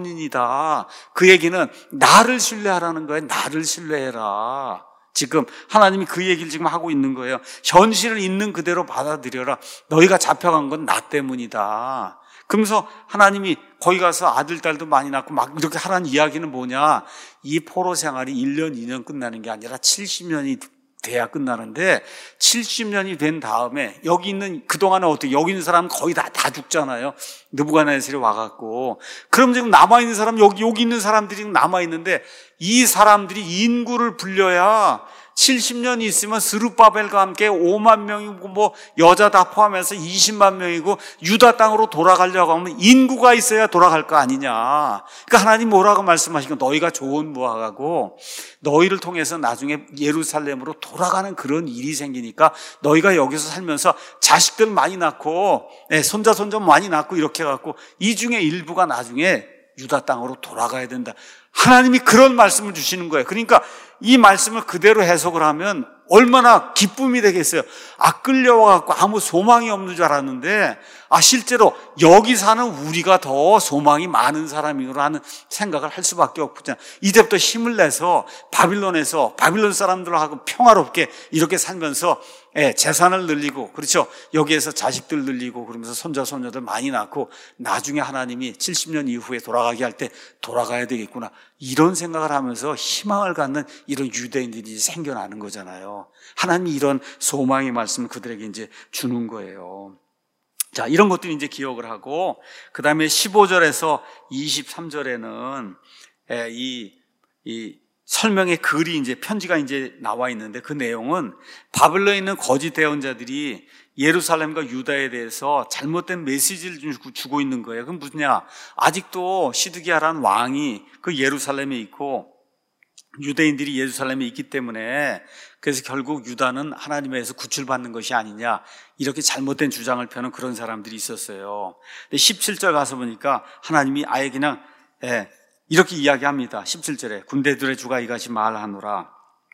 장본인이다. 그 얘기는 나를 신뢰하라는 거예요. 나를 신뢰해라. 지금 하나님이 그 얘기를 지금 하고 있는 거예요. 현실을 있는 그대로 받아들여라. 너희가 잡혀간 건 나 때문이다. 그러면서 하나님이 거기 가서 아들, 딸도 많이 낳고 막 이렇게 하라는 이야기는 뭐냐? 이 포로 생활이 일 년, 이 년 끝나는 게 아니라 칠십 년이 돼야 끝나는데 칠십 년이 된 다음에 여기 있는 그동안에 어떻게 여기 있는 사람은 거의 다, 다 죽잖아요. 느부갓네살이 와갖고. 그럼 지금 남아있는 사람 여기, 여기 있는 사람들이 남아있는데 이 사람들이 인구를 불려야 칠십 년이 있으면 스룹바벨과 함께 오만 명이고 뭐 여자 다 포함해서 이십만 명이고 유다 땅으로 돌아가려고 하면 인구가 있어야 돌아갈 거 아니냐. 그러니까 하나님 뭐라고 말씀하시고 너희가 좋은 무화과고 너희를 통해서 나중에 예루살렘으로 돌아가는 그런 일이 생기니까 너희가 여기서 살면서 자식들 많이 낳고 손자 손자 많이 낳고 이렇게 해갖고 이 중에 일부가 나중에 유다 땅으로 돌아가야 된다. 하나님이 그런 말씀을 주시는 거예요. 그러니까 이 말씀을 그대로 해석을 하면 얼마나 기쁨이 되겠어요. 아, 끌려와갖고 아무 소망이 없는 줄 알았는데 아, 실제로 여기 사는 우리가 더 소망이 많은 사람이구나 하는 생각을 할 수밖에 없잖아요. 이제부터 힘을 내서 바빌론에서 바빌론 사람들하고 평화롭게 이렇게 살면서 예, 재산을 늘리고, 그렇죠? 여기에서 자식들 늘리고, 그러면서 손자, 손녀들 많이 낳고, 나중에 하나님이 칠십 년 이후에 돌아가게 할 때 돌아가야 되겠구나. 이런 생각을 하면서 희망을 갖는 이런 유대인들이 생겨나는 거잖아요. 하나님이 이런 소망의 말씀을 그들에게 이제 주는 거예요. 자, 이런 것들이 이제 기억을 하고, 그 다음에 십오 절에서 이십삼 절에는 예, 이, 이, 설명의 글이 이제 편지가 이제 나와 있는데 그 내용은 바벨론에 있는 거짓 대언자들이 예루살렘과 유다에 대해서 잘못된 메시지를 주고 있는 거예요. 그럼 무슨냐? 아직도 시드기야라는 왕이 그 예루살렘에 있고 유대인들이 예루살렘에 있기 때문에 그래서 결국 유다는 하나님에서 구출받는 것이 아니냐 이렇게 잘못된 주장을 펴는 그런 사람들이 있었어요. 근데 십칠 절 가서 보니까 하나님이 아예 그냥 예, 이렇게 이야기합니다. 십칠 절에 군대들의 주가 이같이 말하노라.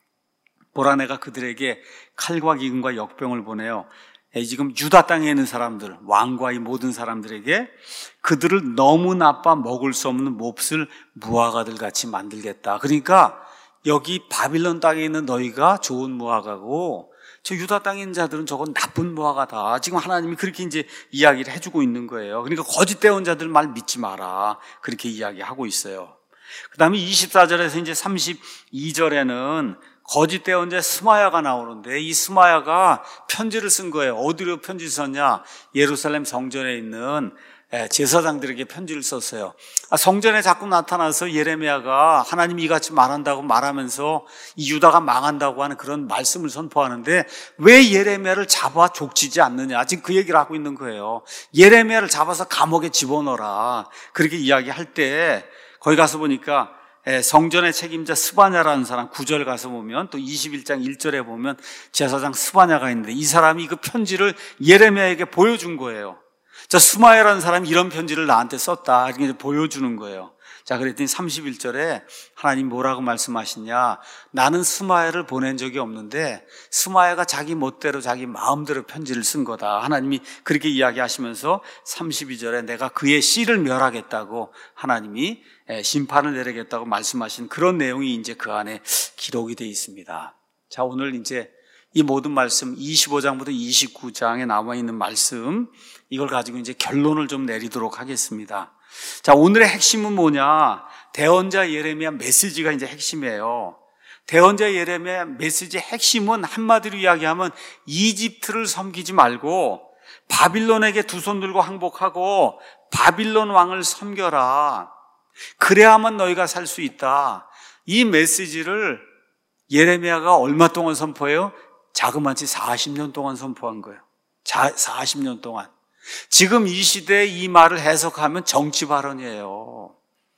보라 내가 그들에게 칼과 기근과 역병을 보내요. 지금 유다 땅에 있는 사람들, 왕과 이 모든 사람들에게 그들을 너무 나빠 먹을 수 없는 몹쓸 무화과들 같이 만들겠다. 그러니까 여기 바빌론 땅에 있는 너희가 좋은 무화과고 저 유다 땅에 있는 자들은 저건 나쁜 무화과다. 지금 하나님이 그렇게 이제 이야기를 해주고 있는 거예요. 그러니까 거짓 대언자들 말 믿지 마라. 그렇게 이야기하고 있어요. 그 다음에 이십사 절에서 이제 삼십이 절에는 거짓 대언자 스마야가 나오는데 이 스마야가 편지를 쓴 거예요. 어디로 편지 썼냐? 예루살렘 성전에 있는 제사장들에게 편지를 썼어요. 성전에 자꾸 나타나서 예레미야가 하나님이 이같이 말한다고 말하면서 이 유다가 망한다고 하는 그런 말씀을 선포하는데 왜 예레미야를 잡아 족치지 않느냐? 지금 그 얘기를 하고 있는 거예요. 예레미야를 잡아서 감옥에 집어넣어라. 그렇게 이야기할 때 거기 가서 보니까 성전의 책임자 스바냐라는 사람 구 절 가서 보면 또 이십일 장 일 절에 보면 제사장 스바냐가 있는데 이 사람이 그 편지를 예레미야에게 보여준 거예요. 저 스마야라는 사람이 이런 편지를 나한테 썼다. 이렇게 보여주는 거예요. 자, 그랬더니 삼십일 절에 하나님 뭐라고 말씀하시냐. 나는 스마야를 보낸 적이 없는데 스마야가 자기 멋대로 자기 마음대로 편지를 쓴 거다. 하나님이 그렇게 이야기하시면서 삼십이 절에 내가 그의 씨를 멸하겠다고 하나님이 심판을 내리겠다고 말씀하신 그런 내용이 이제 그 안에 기록이 되어 있습니다. 자, 오늘 이제 이 모든 말씀 이십오 장부터 이십구 장에 나와 있는 말씀, 이걸 가지고 이제 결론을 좀 내리도록 하겠습니다. 자, 오늘의 핵심은 뭐냐? 대언자 예레미야 메시지가 이제 핵심이에요. 대언자 예레미야 메시지의 핵심은 한마디로 이야기하면 이집트를 섬기지 말고 바빌론에게 두 손 들고 항복하고 바빌론 왕을 섬겨라. 그래야만 너희가 살 수 있다. 이 메시지를 예레미야가 얼마 동안 선포해요? 자그마치 사십 년 동안 선포한 거예요. 자, 사십 년 동안. 지금 이 시대에 이 말을 해석하면 정치 발언이에요.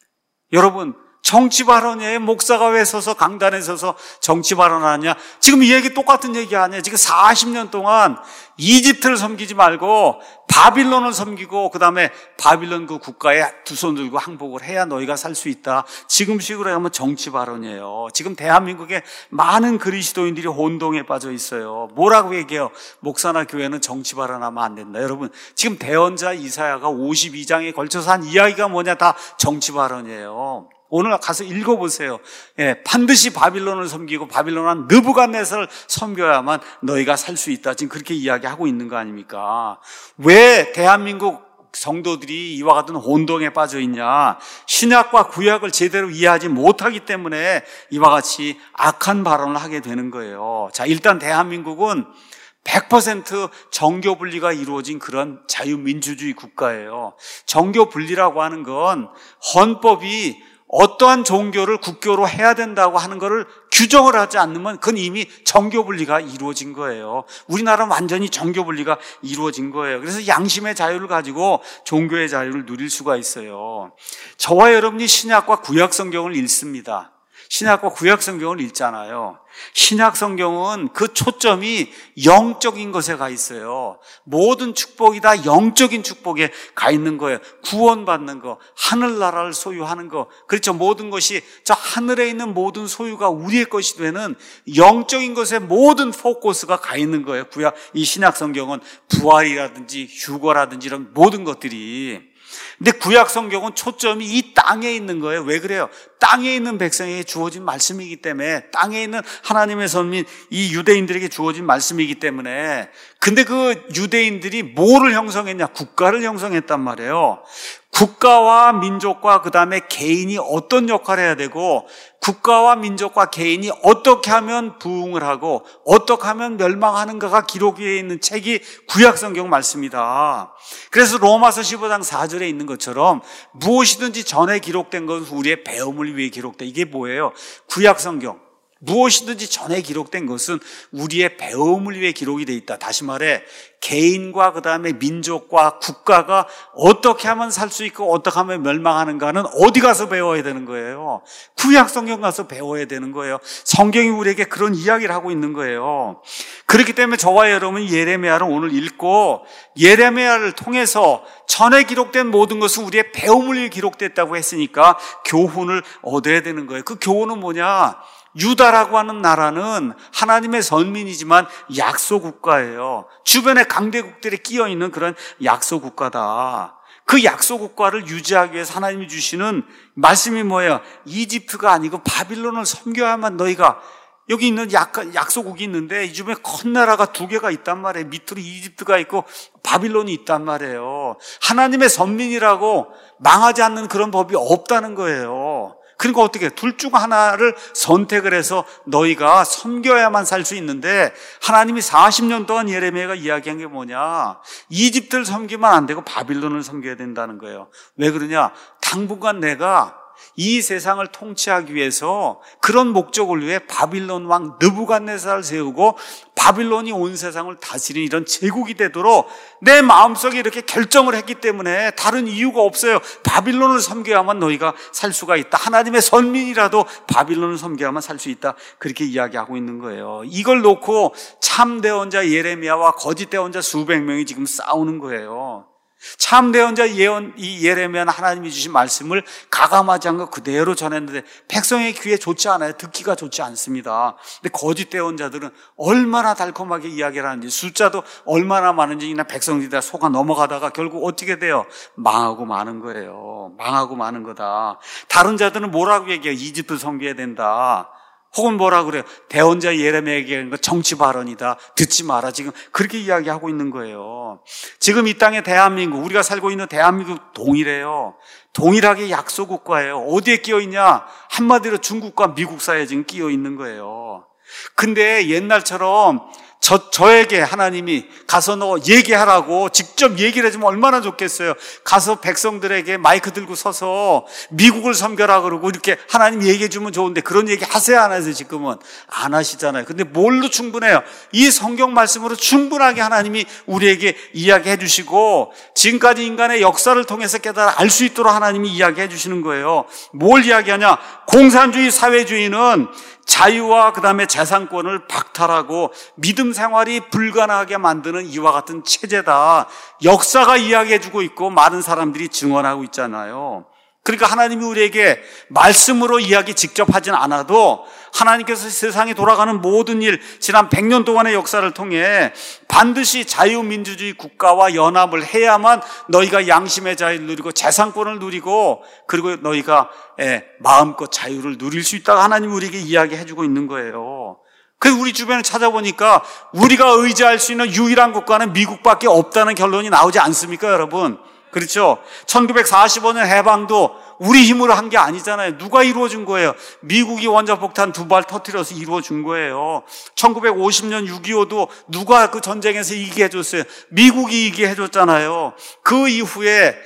여러분, 정치 발언이에요. 목사가 왜 서서 강단에 서서 정치 발언하냐? 지금 이 얘기 똑같은 얘기 아니에요. 지금 사십 년 동안 이집트를 섬기지 말고 바빌론을 섬기고 그 다음에 바빌론 그 국가에 두 손 들고 항복을 해야 너희가 살 수 있다. 지금식으로 하면 정치 발언이에요. 지금 대한민국에 많은 그리스도인들이 혼동에 빠져 있어요. 뭐라고 얘기해요? 목사나 교회는 정치 발언하면 안 된다. 여러분, 지금 대언자 이사야가 오십이 장에 걸쳐서 한 이야기가 뭐냐? 다 정치 발언이에요. 오늘 가서 읽어보세요. 예, 반드시 바빌론을 섬기고 바빌론한 느부갓네살을 섬겨야만 너희가 살 수 있다. 지금 그렇게 이야기하고 있는 거 아닙니까? 왜 대한민국 성도들이 이와 같은 혼동에 빠져 있냐? 신약과 구약을 제대로 이해하지 못하기 때문에 이와 같이 악한 발언을 하게 되는 거예요. 자, 일단 대한민국은 백 퍼센트 정교 분리가 이루어진 그런 자유민주주의 국가예요. 정교 분리라고 하는 건 헌법이 어떠한 종교를 국교로 해야 된다고 하는 것을 규정을 하지 않으면 그건 이미 정교분리가 이루어진 거예요. 우리나라는 완전히 정교분리가 이루어진 거예요. 그래서 양심의 자유를 가지고 종교의 자유를 누릴 수가 있어요. 저와 여러분이 신약과 구약 성경을 읽습니다. 신약과 구약 성경을 읽잖아요. 신약 성경은 그 초점이 영적인 것에 가 있어요. 모든 축복이 다 영적인 축복에 가 있는 거예요. 구원받는 거, 하늘나라를 소유하는 거. 그렇죠. 모든 것이 저 하늘에 있는 모든 소유가 우리의 것이 되는 영적인 것에 모든 포커스가 가 있는 거예요. 구약, 이 신약 성경은 부활이라든지 휴거라든지 이런 모든 것들이. 근데 구약 성경은 초점이 이 땅에 있는 거예요. 왜 그래요? 땅에 있는 백성에게 주어진 말씀이기 때문에, 땅에 있는 하나님의 선민 이 유대인들에게 주어진 말씀이기 때문에. 근데 그 유대인들이 뭐를 형성했냐? 국가를 형성했단 말이에요. 국가와 민족과 그 다음에 개인이 어떤 역할을 해야 되고, 국가와 민족과 개인이 어떻게 하면 부흥을 하고 어떻게 하면 멸망하는가가 기록되어 있는 책이 구약성경 말씀이다. 그래서 로마서 십오 장 사 절에 있는 것처럼 무엇이든지 전에 기록된 것은 우리의 배움을 위해 기록돼. 이게 뭐예요? 구약성경. 무엇이든지 전에 기록된 것은 우리의 배움을 위해 기록이 되어 있다. 다시 말해 개인과 그 다음에 민족과 국가가 어떻게 하면 살 수 있고 어떻게 하면 멸망하는가는 어디 가서 배워야 되는 거예요? 구약 성경 가서 배워야 되는 거예요. 성경이 우리에게 그런 이야기를 하고 있는 거예요. 그렇기 때문에 저와 여러분이 예레미야를 오늘 읽고 예레미야를 통해서 전에 기록된 모든 것은 우리의 배움을 위해 기록됐다고 했으니까 교훈을 얻어야 되는 거예요. 그 교훈은 뭐냐? 유다라고 하는 나라는 하나님의 선민이지만 약소국가예요. 주변에 강대국들이 끼어있는 그런 약소국가다. 그 약소국가를 유지하기 위해서 하나님이 주시는 말씀이 뭐예요? 이집트가 아니고 바빌론을 섬겨야만 너희가, 여기 있는 약, 약소국이 있는데 이 주변에 큰 나라가 두 개가 있단 말이에요. 밑으로 이집트가 있고 바빌론이 있단 말이에요. 하나님의 선민이라고 망하지 않는 그런 법이 없다는 거예요. 그러니까 어떻게 둘 중 하나를 선택을 해서 너희가 섬겨야만 살 수 있는데, 하나님이 사십 년 동안 예레미야가 이야기한 게 뭐냐? 이집트를 섬기면 안 되고 바빌론을 섬겨야 된다는 거예요. 왜 그러냐? 당분간 내가 이 세상을 통치하기 위해서 그런 목적을 위해 바빌론 왕 느부갓네살을 세우고 바빌론이 온 세상을 다스리는 이런 제국이 되도록 내 마음속에 이렇게 결정을 했기 때문에 다른 이유가 없어요. 바빌론을 섬겨야만 너희가 살 수가 있다. 하나님의 선민이라도 바빌론을 섬겨야만 살 수 있다. 그렇게 이야기하고 있는 거예요. 이걸 놓고 참 대언자 예레미야와 거짓 대언자 수백 명이 지금 싸우는 거예요. 참된 언자 예언, 이 예레미야는 하나님이 주신 말씀을 가감하지 않고 그대로 전했는데 백성의 귀에 좋지 않아요. 듣기가 좋지 않습니다. 근데 거짓 대언자들은 얼마나 달콤하게 이야기를 하는지, 숫자도 얼마나 많은지 그냥 백성들이 다 속아 넘어가다가 결국 어떻게 돼요? 망하고 마는 거예요. 망하고 마는 거다. 다른 자들은 뭐라고 얘기해요? 이집트 섬겨야 된다. 혹은 뭐라 그래요? 대언자 예레미야에게 하는 거 정치 발언이다. 듣지 마라. 지금 그렇게 이야기하고 있는 거예요. 지금 이 땅의 대한민국, 우리가 살고 있는 대한민국 동일해요. 동일하게 약소국가예요. 어디에 끼어 있냐? 한마디로 중국과 미국 사이에 지금 끼어 있는 거예요. 근데 옛날처럼 저, 저에게 하나님이 가서 너 얘기하라고 직접 얘기를 해주면 얼마나 좋겠어요. 가서 백성들에게 마이크 들고 서서 미국을 섬겨라 그러고 이렇게 하나님 얘기해 주면 좋은데 그런 얘기 하세요, 안 하세요? 지금은 안 하시잖아요. 근데 뭘로 충분해요? 이 성경 말씀으로 충분하게 하나님이 우리에게 이야기해 주시고 지금까지 인간의 역사를 통해서 깨달아 알 수 있도록 하나님이 이야기해 주시는 거예요. 뭘 이야기하냐? 공산주의 사회주의는 자유와 그 다음에 재산권을 박탈하고 믿음 생활이 불가능하게 만드는 이와 같은 체제다. 역사가 이야기해주고 있고 많은 사람들이 증언하고 있잖아요. 그러니까 하나님이 우리에게 말씀으로 이야기 직접 하진 않아도 하나님께서 세상에 돌아가는 모든 일, 지난 백 년 동안의 역사를 통해 반드시 자유민주주의 국가와 연합을 해야만 너희가 양심의 자유를 누리고 재산권을 누리고 그리고 너희가 마음껏 자유를 누릴 수 있다고 하나님이 우리에게 이야기해주고 있는 거예요. 그래서 우리 주변을 찾아보니까 우리가 의지할 수 있는 유일한 국가는 미국밖에 없다는 결론이 나오지 않습니까, 여러분? 그렇죠? 천구백사십오 년 해방도 우리 힘으로 한 게 아니잖아요. 누가 이루어준 거예요? 미국이 원자폭탄 두 발 터뜨려서 이루어준 거예요. 천구백오십 년 육이오도 누가 그 전쟁에서 이기게 해줬어요? 미국이 이기게 해줬잖아요. 그 이후에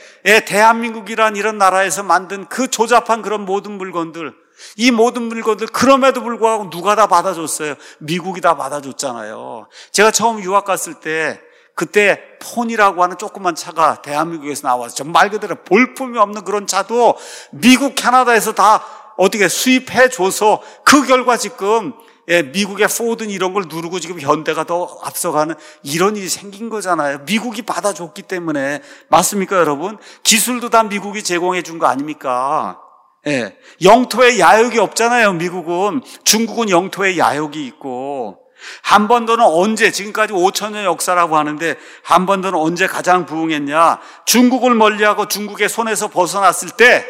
대한민국이란 이런 나라에서 만든 그 조잡한 그런 모든 물건들, 이 모든 물건들 그럼에도 불구하고 누가 다 받아줬어요? 미국이 다 받아줬잖아요. 제가 처음 유학 갔을 때 그때 폰이라고 하는 조그만 차가 대한민국에서 나와서 말 그대로 볼품이 없는 그런 차도 미국, 캐나다에서 다 어떻게 수입해줘서 그 결과 지금 미국의 포든 이런 걸 누르고 지금 현대가 더 앞서가는 이런 일이 생긴 거잖아요. 미국이 받아줬기 때문에. 맞습니까, 여러분? 기술도 다 미국이 제공해 준 거 아닙니까? 예. 영토에 야욕이 없잖아요, 미국은. 중국은 영토에 야욕이 있고. 한반도는 언제, 지금까지 오천 년 역사라고 하는데 한반도는 언제 가장 부흥했냐? 중국을 멀리하고 중국의 손에서 벗어났을 때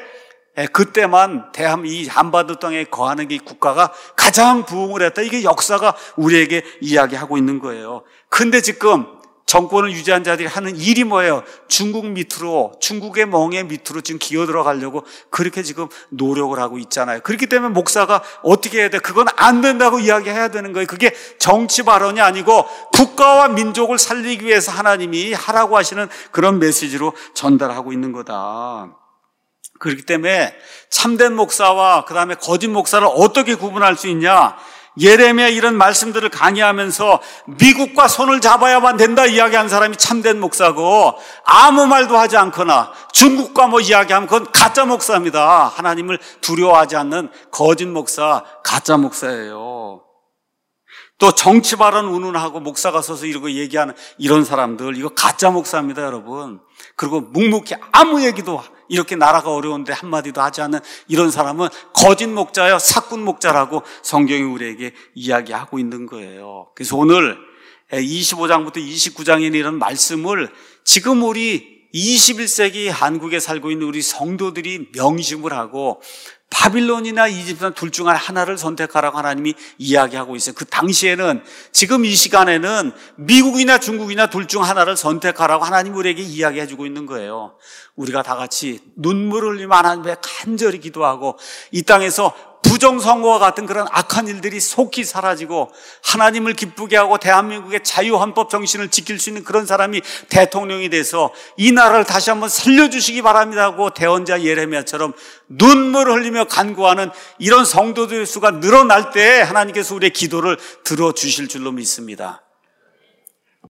그때만 대한 이 한반도 땅에 거하는 이 국가가 가장 부흥을 했다. 이게 역사가 우리에게 이야기하고 있는 거예요. 근데 지금 정권을 유지한 자들이 하는 일이 뭐예요? 중국 밑으로, 중국의 멍에 밑으로 지금 기어 들어가려고 그렇게 지금 노력을 하고 있잖아요. 그렇기 때문에 목사가 어떻게 해야 돼? 그건 안 된다고 이야기해야 되는 거예요. 그게 정치 발언이 아니고 국가와 민족을 살리기 위해서 하나님이 하라고 하시는 그런 메시지로 전달하고 있는 거다. 그렇기 때문에 참된 목사와 그 다음에 거짓 목사를 어떻게 구분할 수 있냐? 예레미야 이런 말씀들을 강의하면서 미국과 손을 잡아야만 된다 이야기한 사람이 참된 목사고 아무 말도 하지 않거나 중국과 뭐 이야기하면 그건 가짜 목사입니다. 하나님을 두려워하지 않는 거짓 목사, 가짜 목사예요. 또 정치 발언 운운하고 목사가 서서 이러고 얘기하는 이런 사람들, 이거 가짜 목사입니다, 여러분. 그리고 묵묵히 아무 얘기도 이렇게 나라가 어려운데 한마디도 하지 않는 이런 사람은 거짓 목자요, 사꾼 목자라고 성경이 우리에게 이야기하고 있는 거예요. 그래서 오늘 이십오 장부터 이십구 장에 있는 이런 말씀을 지금 우리 이십일 세기 한국에 살고 있는 우리 성도들이 명심을 하고 바빌론이나 이집트 둘 중 하나를 선택하라고 하나님이 이야기하고 있어요. 그 당시에는, 지금 이 시간에는 미국이나 중국이나 둘 중 하나를 선택하라고 하나님이 우리에게 이야기해 주고 있는 거예요. 우리가 다 같이 눈물을 흘리며 하나님께 간절히 기도하고 이 땅에서 부정선거와 같은 그런 악한 일들이 속히 사라지고 하나님을 기쁘게 하고 대한민국의 자유헌법 정신을 지킬 수 있는 그런 사람이 대통령이 돼서 이 나라를 다시 한번 살려주시기 바랍니다 하고 대언자 예레미야처럼 눈물을 흘리며 간구하는 이런 성도들의 수가 늘어날 때 하나님께서 우리의 기도를 들어주실 줄로 믿습니다.